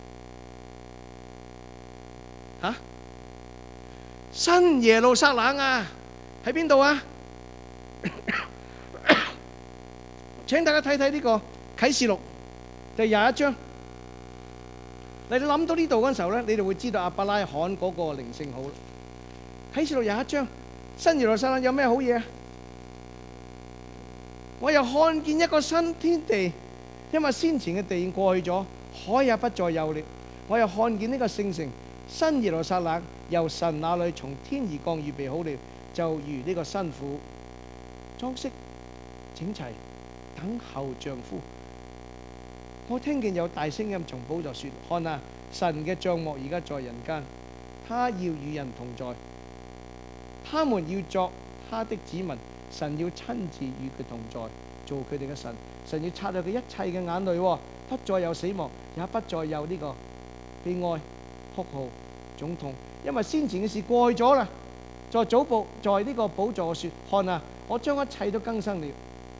嚇？新耶路撒冷啊！喺邊度啊？請大家睇睇呢個啟示錄第廿一章。你諗到呢度嗰陣時候咧，你哋會知道亞伯拉罕嗰個靈性好啦。啟示錄廿一章，新耶路撒冷有咩好嘢啊？我又看見一個新天地，因為先前嘅地已經過去咗，海也不再有了。我又看見呢個聖城新耶路撒冷由神那裏從天而降，預備好了，就如呢個新婦裝飾整齊，等候丈夫。我聽見有大聲音從寶座說：看啊，神嘅帳幕而家在人間，他要與人同在，他們要作他的子民，神要親自與佢同在，做佢哋嘅神。神要擦去佢一切嘅眼淚，不再有死亡，也不再有呢個悲哀、哭號、腫痛，因為先前嘅事過去咗啦。在祖寶，在呢個寶座說：看啊，我將一切都更新了。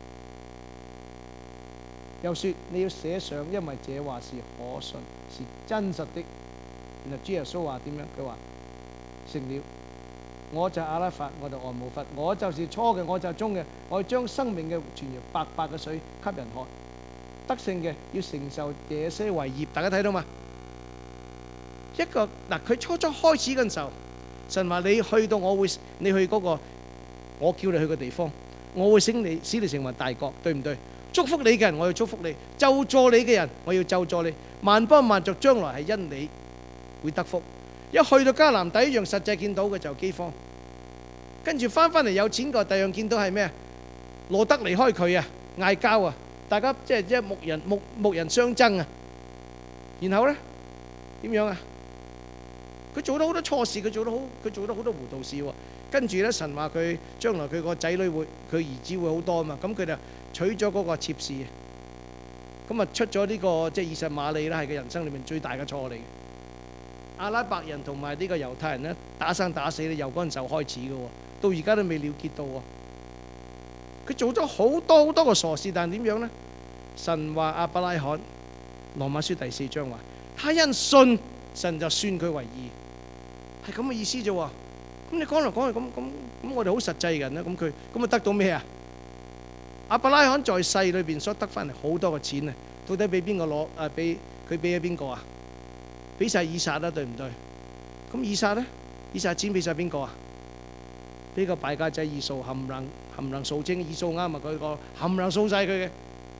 又說你要寫上，因為這話是可信，是真實的。然後主耶穌話點樣？佢話成了，我就阿拉法，我就俄姆弗，我就是初嘅，我就終嘅，我將生命嘅泉源白白嘅水給人喝。得勝嘅要承受這些為業。大家睇到嘛？一個嗱，佢初初開始嗰陣時候，神話你去到我會，你去嗰個我叫你去嘅地方，我會使你使你成為大國，對唔對？祝福你嘅人，我要祝福你；咒詛你嘅人，我要咒詛你。萬邦萬族將來係因你會得福。一去到迦南，第一樣實際見到嘅就饑荒，跟住翻翻嚟有錢個，第二樣見到係咩啊？羅得離開佢啊，嗌交啊，大家即係即係牧人牧牧人相爭啊。然後咧點樣啊？佢做咗好多錯事，佢做得好，佢做得好多糊塗事喎。跟住咧，神話佢將來佢個仔女會，佢兒子會好多啊嘛。咁佢就娶咗嗰個妾侍，咁啊出咗呢個即係以實瑪利啦，係佢人生裏面最大嘅錯嚟嘅。阿拉伯人同埋呢個猶太人咧打生打死咧，由嗰陣時候開始嘅喎，到而家都未了結到喎。佢做咗好多好多個傻事，但係點樣咧？神話亞伯拉罕，羅馬書第四章話，他因信神就算佢為義，係咁嘅意思啫喎。咁你講嚟講去咁咁咁，我哋好實際嘅人咧，咁佢咁啊得到咩啊？亞伯拉罕在世裏邊所得翻嚟好多嘅錢啊，到底俾邊個攞？誒，俾佢俾咗邊個啊？俾曬以撒啦，對唔對？咁以撒咧，以撒錢俾曬邊個啊？俾個敗家仔以掃，冚唪唥冚唪唥掃清，以掃啱啊！佢個冚唪唥掃曬佢嘅，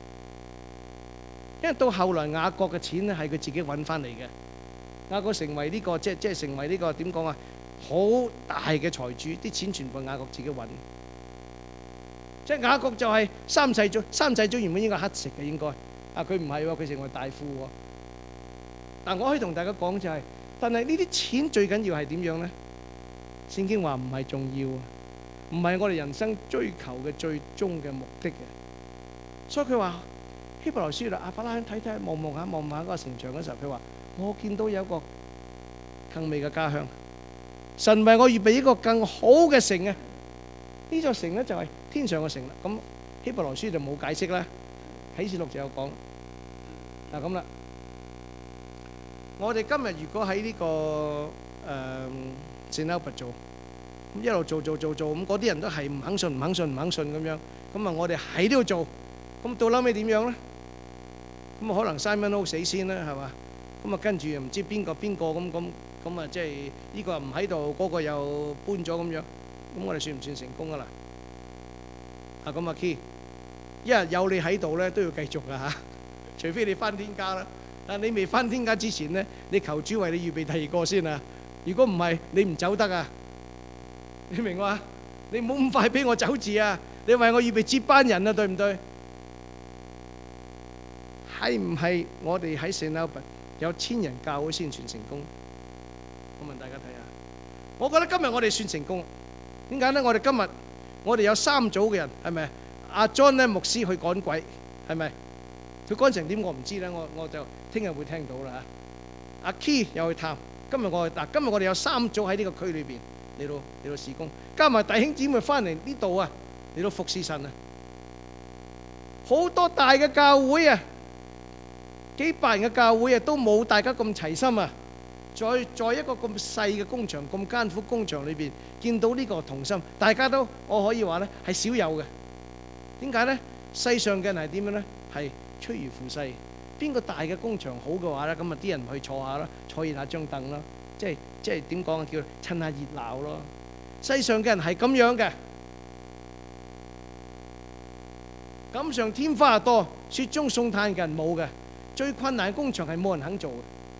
因為到後來雅各嘅錢咧係佢自己揾翻嚟嘅，雅各成為呢個即係即係成為呢個點講啊？好大嘅財主，啲錢全部雅各自己揾。即係雅各就係三世祖，三世祖原本應該乞食嘅應該，啊佢唔係喎，佢成為大富喎。但我可以同大家講就係，但係呢啲錢最緊要係點樣咧？聖經話唔係重要，唔係我哋人生追求嘅最終嘅目的嘅。 所以佢話希伯來書啦，亞伯拉罕睇睇望望下望望下嗰個城牆嘅時候，佢話我見到有一個更美嘅家鄉，神為我預備一個更好嘅城啊！呢座城咧就係天上嘅城啦。咁希伯來書就冇解釋啦，啟示錄就有講。嗱咁啦，我哋今日如果喺呢個誒聖歐拔做，咁一路做做做做，咁嗰啲人都係唔肯信唔肯信唔肯信咁樣，咁啊我哋喺呢度做，咁到撈尾點樣咧？咁啊可能 Simon O 死先啦，係嘛？咁啊跟住又唔知邊個邊個咁咁咁啊，即係呢個唔喺度，嗰個又搬咗咁樣，咁我哋算唔算成功啊啦？啊咁啊 Key，一日有你喺度咧，都要繼續噶嚇，除非你翻天家啦。啊，你未翻天家之前咧，你求主為你預備第二個先啊！如果唔係，你唔走得啊！你明嘛？你唔好咁快俾我走字啊！你為我預備接班人啊，對唔對？係唔係我哋喺聖歐拔有千人教會先算成功？我問大家睇下。我覺得今日我哋算成功。點解咧？我哋今日我哋有三組嘅人，係咪？阿 John 咧牧師去趕鬼，係咪？佢趕成點我唔知咧，我我就聽日會聽到啦嚇。阿 Key 又去探。今日我嗱，今日我哋有三組喺呢個區裏邊嚟到嚟到事工，加埋弟兄姊妹翻嚟呢度啊，嚟到服侍神啊。好多大嘅教會啊，幾百人嘅教會啊，都冇大家咁齊心啊。在在一個咁細嘅工場、咁艱苦工場裏邊，見到呢個同心，大家都我可以話咧係少有嘅。點解咧？世上嘅人係點樣咧？係趨炎附勢。邊個大嘅工場好嘅話咧，咁啊啲人去坐下啦，坐熱下張凳啦，即係即係點講啊？叫趁下熱鬧咯。世上嘅人係咁樣嘅，錦上添花多，雪中送炭嘅人冇嘅。最困難嘅工場係冇人肯做嘅。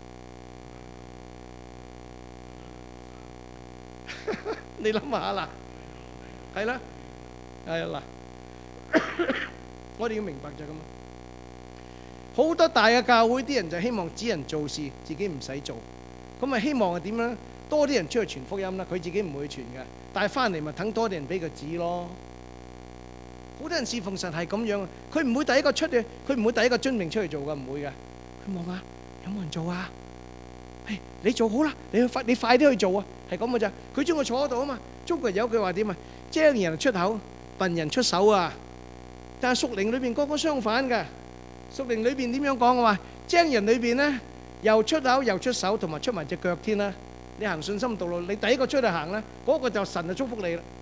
你諗下啦，係啦，係啦，我哋要明白就係咁。好多大嘅教會啲人就希望指人做事，自己唔使做。咁啊希望係點樣？多啲人出去傳福音啦，佢自己唔會傳嘅，但係翻嚟咪等多啲人俾佢指咯。好多人侍奉神係咁樣，佢唔會第一個出去，佢唔會第一個遵命出去做嘅，唔會嘅。佢望下有冇人做啊？誒，你做好啦，你去快，你快啲去做啊！係咁嘅咋？佢中意坐喺度啊嘛。中國人有句話點啊？精人出口，笨人出手啊！但係屬靈裏邊個個相反嘅。屬靈裏邊點樣講嘅話？精人裏邊咧，又出口又出手，同埋出埋隻腳添啦。你行信心道路，你第一個出去行咧，嗰個就神就祝福你啦。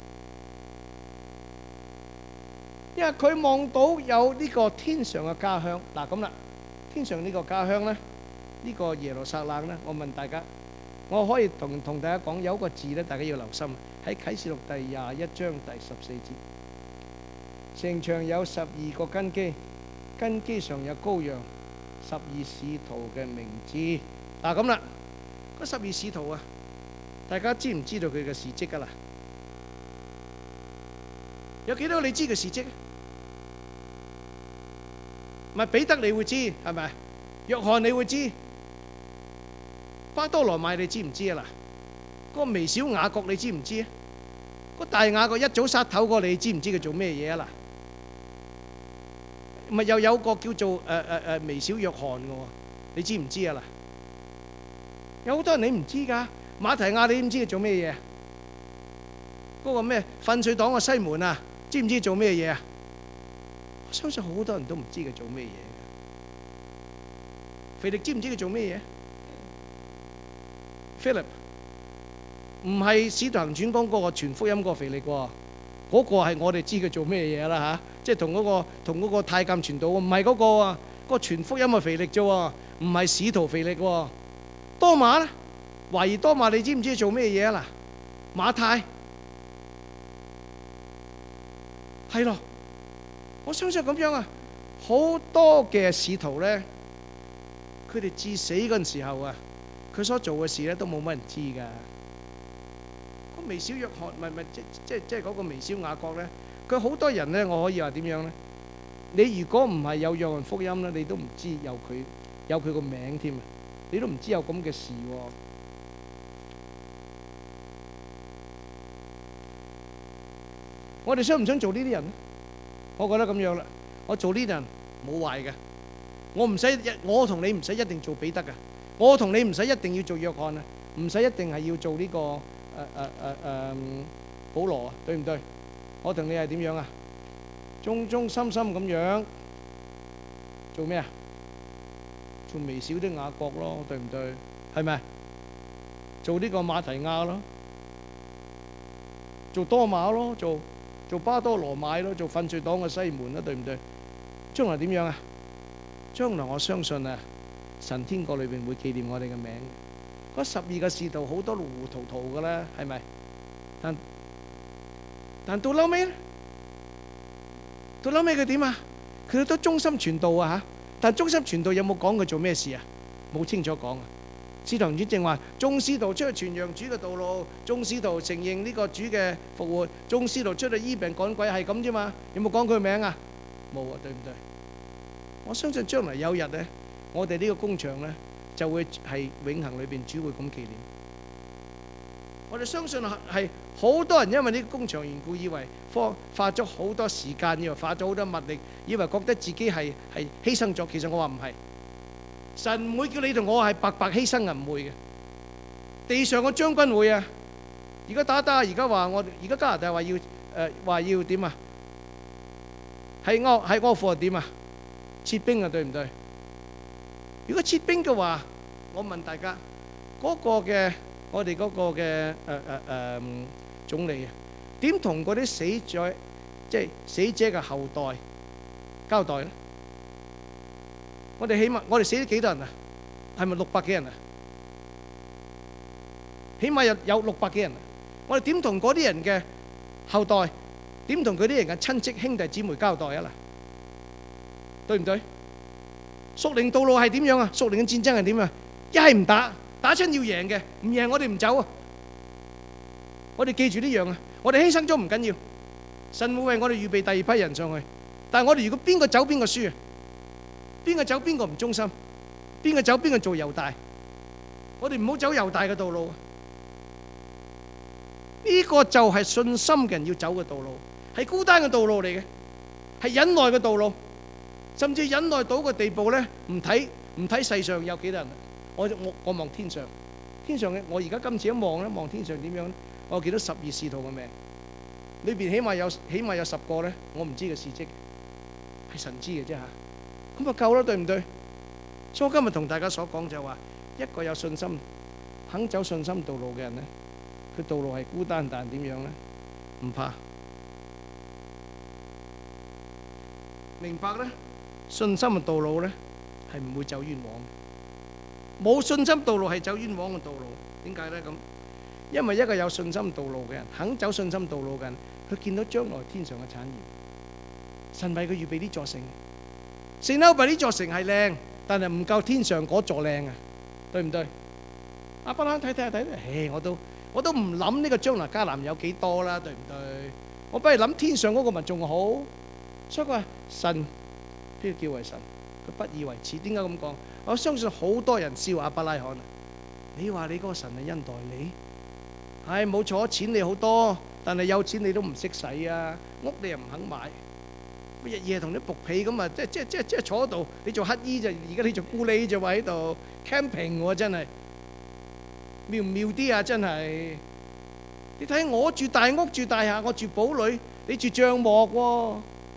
因為佢望到有呢個天上嘅家鄉。嗱咁啦，天上呢個家鄉咧，呢個耶路撒冷咧，我問大家，我可以同同大家講有一個字咧，大家要留心，喺啟示錄第廿一章第十四節，城牆有十二個根基。根基上有羔羊十二使徒嘅名字。嗱咁啦，嗰十二使徒啊，大家知唔知道佢嘅事蹟噶啦？有幾多你知佢事蹟？咪彼得你會知係咪？約翰你會知？巴多羅買你知唔知啊？嗱，嗰個微小雅各你知唔知啊？嗰大雅各一早殺頭過你，知唔知佢做咩嘢啊？嗱？咪又有個叫做誒誒誒微小約翰嘅喎，你知唔知啊？嗱，有好多人你唔知㗎。馬提亞你唔知佢做咩嘢？嗰個咩奮水黨嘅西門啊，知唔知做咩嘢啊？我相信好多人都唔知佢做咩嘢。腓力知唔知佢做咩嘢？Philip 唔係使徒行傳講嗰個傳福音嗰個腓力喎，嗰個係我哋知佢做咩嘢啦嚇。即係同嗰個同嗰個太監傳道，唔係嗰個啊，嗰個傳福音嘅腓力啫喎，唔係使徒腓力喎。多馬咧，懷疑多馬，你知唔知做咩嘢啊？嗱，馬太係咯，我相信咁樣啊，好多嘅使徒咧，佢哋至死嗰陣時候啊，佢所做嘅事咧都冇乜人知㗎。個微小約翰，唔係唔係即即即係嗰個微小雅各咧。佢好多人咧，我可以話點樣咧？你如果唔係有約翰福音咧，你都唔知有佢有佢個名添啊！你都唔知有咁嘅事喎。我哋想唔想做呢啲人咧？我覺得咁樣啦。 我做呢啲人冇壞嘅，我唔使我同你唔使一定做彼得嘅，我同你唔使一定要做約翰啊，唔使一定係要做呢個誒誒誒誒保羅啊，對唔對？我同你係點樣啊？忠忠心心咁樣做咩啊？做微小的雅各咯，對唔對？係咪？做呢個馬提亞咯，做多馬咯，做做巴多羅買咯，做奮銳黨嘅西門咯，對唔對？將來點樣啊？將來我相信啊，神天國裏邊會紀念我哋嘅名。嗰十二個使徒好多糊糊塗塗嘅啦，係咪？但但到嬲尾咧，到嬲尾佢點啊？佢都忠心傳道啊嚇！但忠心傳道有冇講佢做咩事啊？冇清楚講啊！使徒行傳正話，眾使徒出去傳揚主嘅道路，眾使徒承認呢個主嘅復活，眾使徒出去醫病趕鬼，係咁啫嘛。有冇講佢名啊？冇啊，對唔對？我相信將來有日咧，我哋呢個工場咧就會係永恆裏邊主會咁紀念。我哋相信係好多人因為呢個工場緣故，以為花花咗好多時間，以為花咗好多物力，以為覺得自己係係犧牲咗。其實我話唔係。神唔會叫你同我係白白犧牲啊，唔會嘅。地上嘅將軍會啊，而家打打，而家話我，而家加拿大話要誒話要點啊？喺阿喺阿富汗點啊？撤兵啊，對唔對？如果撤兵嘅話，我問大家，嗰個嘅我哋嗰個嘅誒誒誒總理啊，點同嗰啲死咗即係死者嘅後代交代咧？我哋起碼，我哋死咗幾多人啊？係咪六百幾人啊？起碼有有六百幾人啊！我哋點同嗰啲人嘅後代，點同嗰啲人嘅親戚兄弟姊妹交代啊？嗱，對唔對？屬靈道路係點樣啊？屬靈嘅戰爭係點啊？一係唔打，打親要贏嘅，唔贏我哋唔走啊！我哋記住呢樣啊！我哋犧牲咗唔緊要，神會為我哋預備第二批人上去。但係我哋如果邊個走邊個輸啊？邊個走邊個唔忠心，邊個走邊個做猶大，我哋唔好走猶大嘅道路。呢個就係信心嘅人要走嘅道路，係孤單嘅道路嚟嘅，係忍耐嘅道路，甚至忍耐到個地步咧，唔睇唔睇世上有幾多人，我我我望天上，天上嘅我而家今次一望咧，望天上點樣咧？我見到十二使徒嘅名，裏邊起碼有起碼有十個咧，我唔知嘅事蹟，係神知嘅啫嚇。咁就夠啦，對唔對？所以我今日同大家所講就係話，一個有信心、肯走信心道路嘅人咧，佢道路係孤單，但係點樣咧？唔怕，明白咧？信心嘅道路咧係唔會走冤枉嘅，冇信心道路係走冤枉嘅道路。點解咧咁？因為一個有信心道路嘅人，肯走信心道路嘅人，佢見到將來天上嘅產業，神為佢預備呢座城。聖歐伯呢座城係靚，但係唔夠天上嗰座靚啊，對唔對？阿伯拉睇睇下睇，唉，我都我都唔諗呢個將來迦南有幾多啦，對唔對？我不如諗天上嗰個咪仲好。所以佢話神邊個叫為神？佢不以為恥。點解咁講？我相信好多人笑亞伯拉罕啊！你話你嗰個神係恩待你，係冇錯，錢你好多，但係有錢你都唔識使啊，屋你又唔肯買。日夜同啲僕婢咁啊，即即即即坐喺度，你做乞衣就而家你做咕喱就話喺度 camping 喎，真係妙唔妙啲啊！真係你睇我住大屋住大廈，我住堡壘，你住帳幕喎，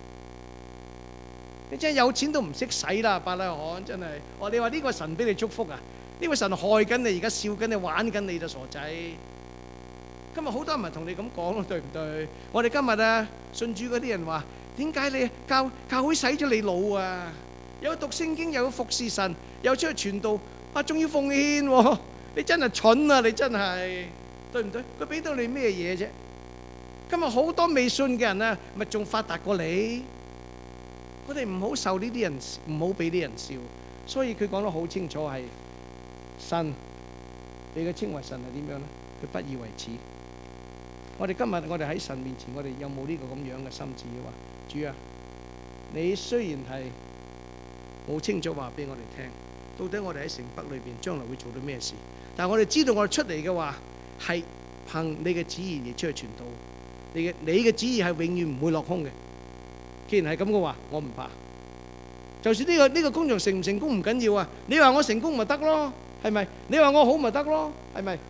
你真係有錢都唔識使啦，伯拉罕真係。我你話呢個神俾你祝福啊？呢個神害緊你，而家笑緊你，玩緊你就傻仔。今日好多人咪同你咁講咯，對唔對？我哋今日啊，信主嗰啲人話。點解你教教會洗咗你腦啊？有讀聖經，又要服侍神，又出去傳道，啊，仲要奉獻喎！你真係蠢啊！你真係對唔對？佢俾到你咩嘢啫？今日好多未信嘅人啊，咪仲發達過你？我哋唔好受呢啲人，唔好俾啲人笑。所以佢講得好清楚係神，你嘅稱為神係點樣咧？佢不以為恥。我哋今日我哋喺神面前，我哋有冇呢個咁樣嘅心志嘅話？主啊，你雖然係冇清楚話俾我哋聽，到底我哋喺城北裏邊將來會做到咩事？但係我哋知道我哋出嚟嘅話係憑你嘅旨意而出去傳道，你嘅你嘅旨意係永遠唔會落空嘅。 既然係咁嘅話，我唔怕。就算呢個呢個工場成唔成功唔緊要啊！你話我成功咪得咯，係咪？你話我好咪得咯，係咪？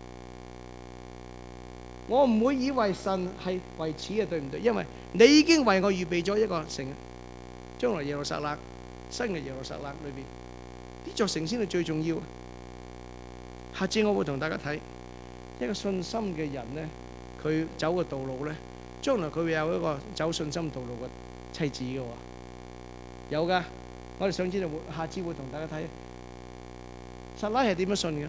我唔會以為神係為此嘅，對唔對？因為你已經為我預備咗一個城，將來耶路撒冷新嘅耶路撒冷裏邊，呢座城先係最重要。下次我會同大家睇一個信心嘅人咧，佢走嘅道路咧，將來佢會有一個走信心道路嘅妻子嘅喎。有噶，我哋想知道會下次會同大家睇撒拉係點樣信嘅？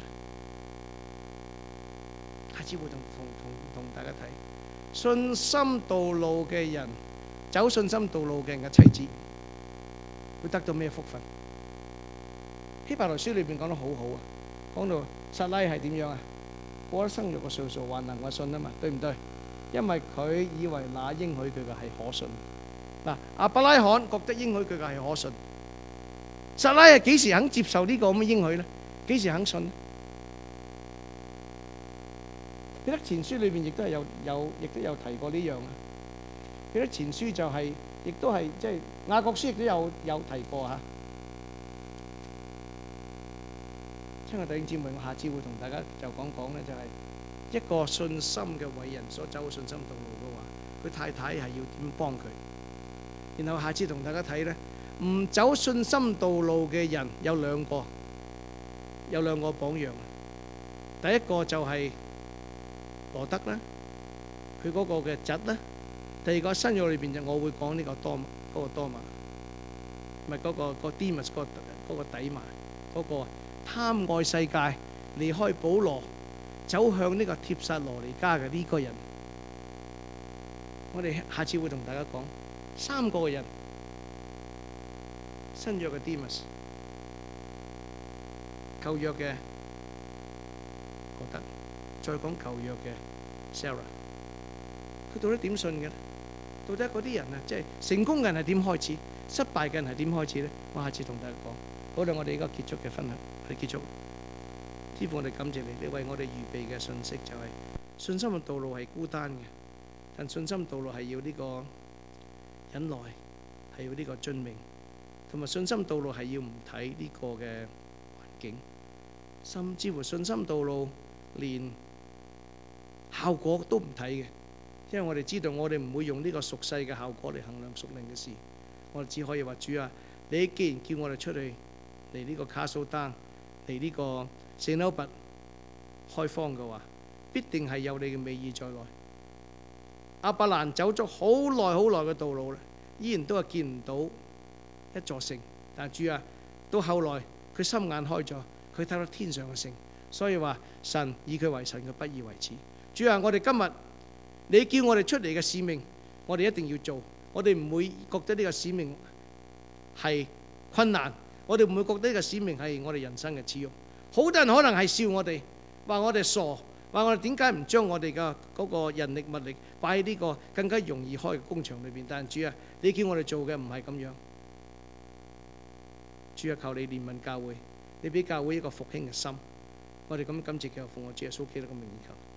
下次會同同同同大家睇信心道路嘅人，走信心道路嘅人嘅妻子會得到咩福分？希伯來書裏邊講得好好啊，講到撒拉係點樣啊？過咗生育嘅歲數，還能夠信啊嘛，對唔對？因為佢以為那應許佢嘅係可信。嗱，亞伯拉罕覺得應許佢嘅係可信，撒拉係幾時肯接受呢個咁嘅應許咧？幾時肯信咧？彼得前書裏邊亦都係有有，亦都有提過呢樣啊。彼得前書就係，亦都係即係雅各書亦都有有提過嚇。親愛弟兄姊妹，我下次會同大家就講講咧，就係一個信心嘅偉人所走嘅信心道路嘅話，佢太太係要點幫佢？然後下次同大家睇咧，唔走信心道路嘅人有兩個，有兩個榜樣。第一個就係羅德啦，佢嗰個嘅侄啦。第二個新約裏邊就我會講呢個多嗰個多馬，唔係嗰個個 Demas 嗰個嗰個底馬嗰個貪愛世界，離開保羅，走向呢個帖撒羅尼迦嘅呢個人。我哋下次會同大家講三個人，新約嘅 Demas， 舊約嘅羅德，再講舊約嘅 Sarah， 佢到底點信嘅咧？到底嗰啲人啊，即係成功嘅人係點開始，失敗嘅人係點開始咧？我下次同大家講。好啦，我哋而家結束嘅分享係結束。師父，我哋感謝你，你為我哋預備嘅信息就係信心嘅道路係孤單嘅，但信心道路係要呢個忍耐，係要呢個遵命，同埋信心道路係要唔睇呢個嘅環境，甚至乎信心道路連效果都唔睇嘅，因為我哋知道我哋唔會用呢個俗世嘅效果嚟衡量屬靈嘅事，我哋只可以話主啊，你既然叫我哋出去嚟呢個卡蘇丹，嚟呢個聖歐拔開荒嘅話，必定係有你嘅美意在內。亞伯蘭走咗好耐好耐嘅道路咧，依然都係見唔到一座城。但係主啊，到後來佢心眼開咗，佢睇到天上嘅城，所以話神以佢為神，佢不以為恥。主啊，我哋今日你叫我哋出嚟嘅使命，我哋一定要做。我哋唔會覺得呢個使命係困難，我哋唔會覺得呢個使命係我哋人生嘅恥辱。好多人可能係笑我哋，話我哋傻，話我哋點解唔將我哋嘅嗰個人力物力擺喺呢個更加容易開嘅工場裏邊？但係主啊，你叫我哋做嘅唔係咁樣。主啊，求你憐憫教會，你俾教會一個復興嘅心。我哋咁感謝，求奉我主耶穌基督嘅名而求。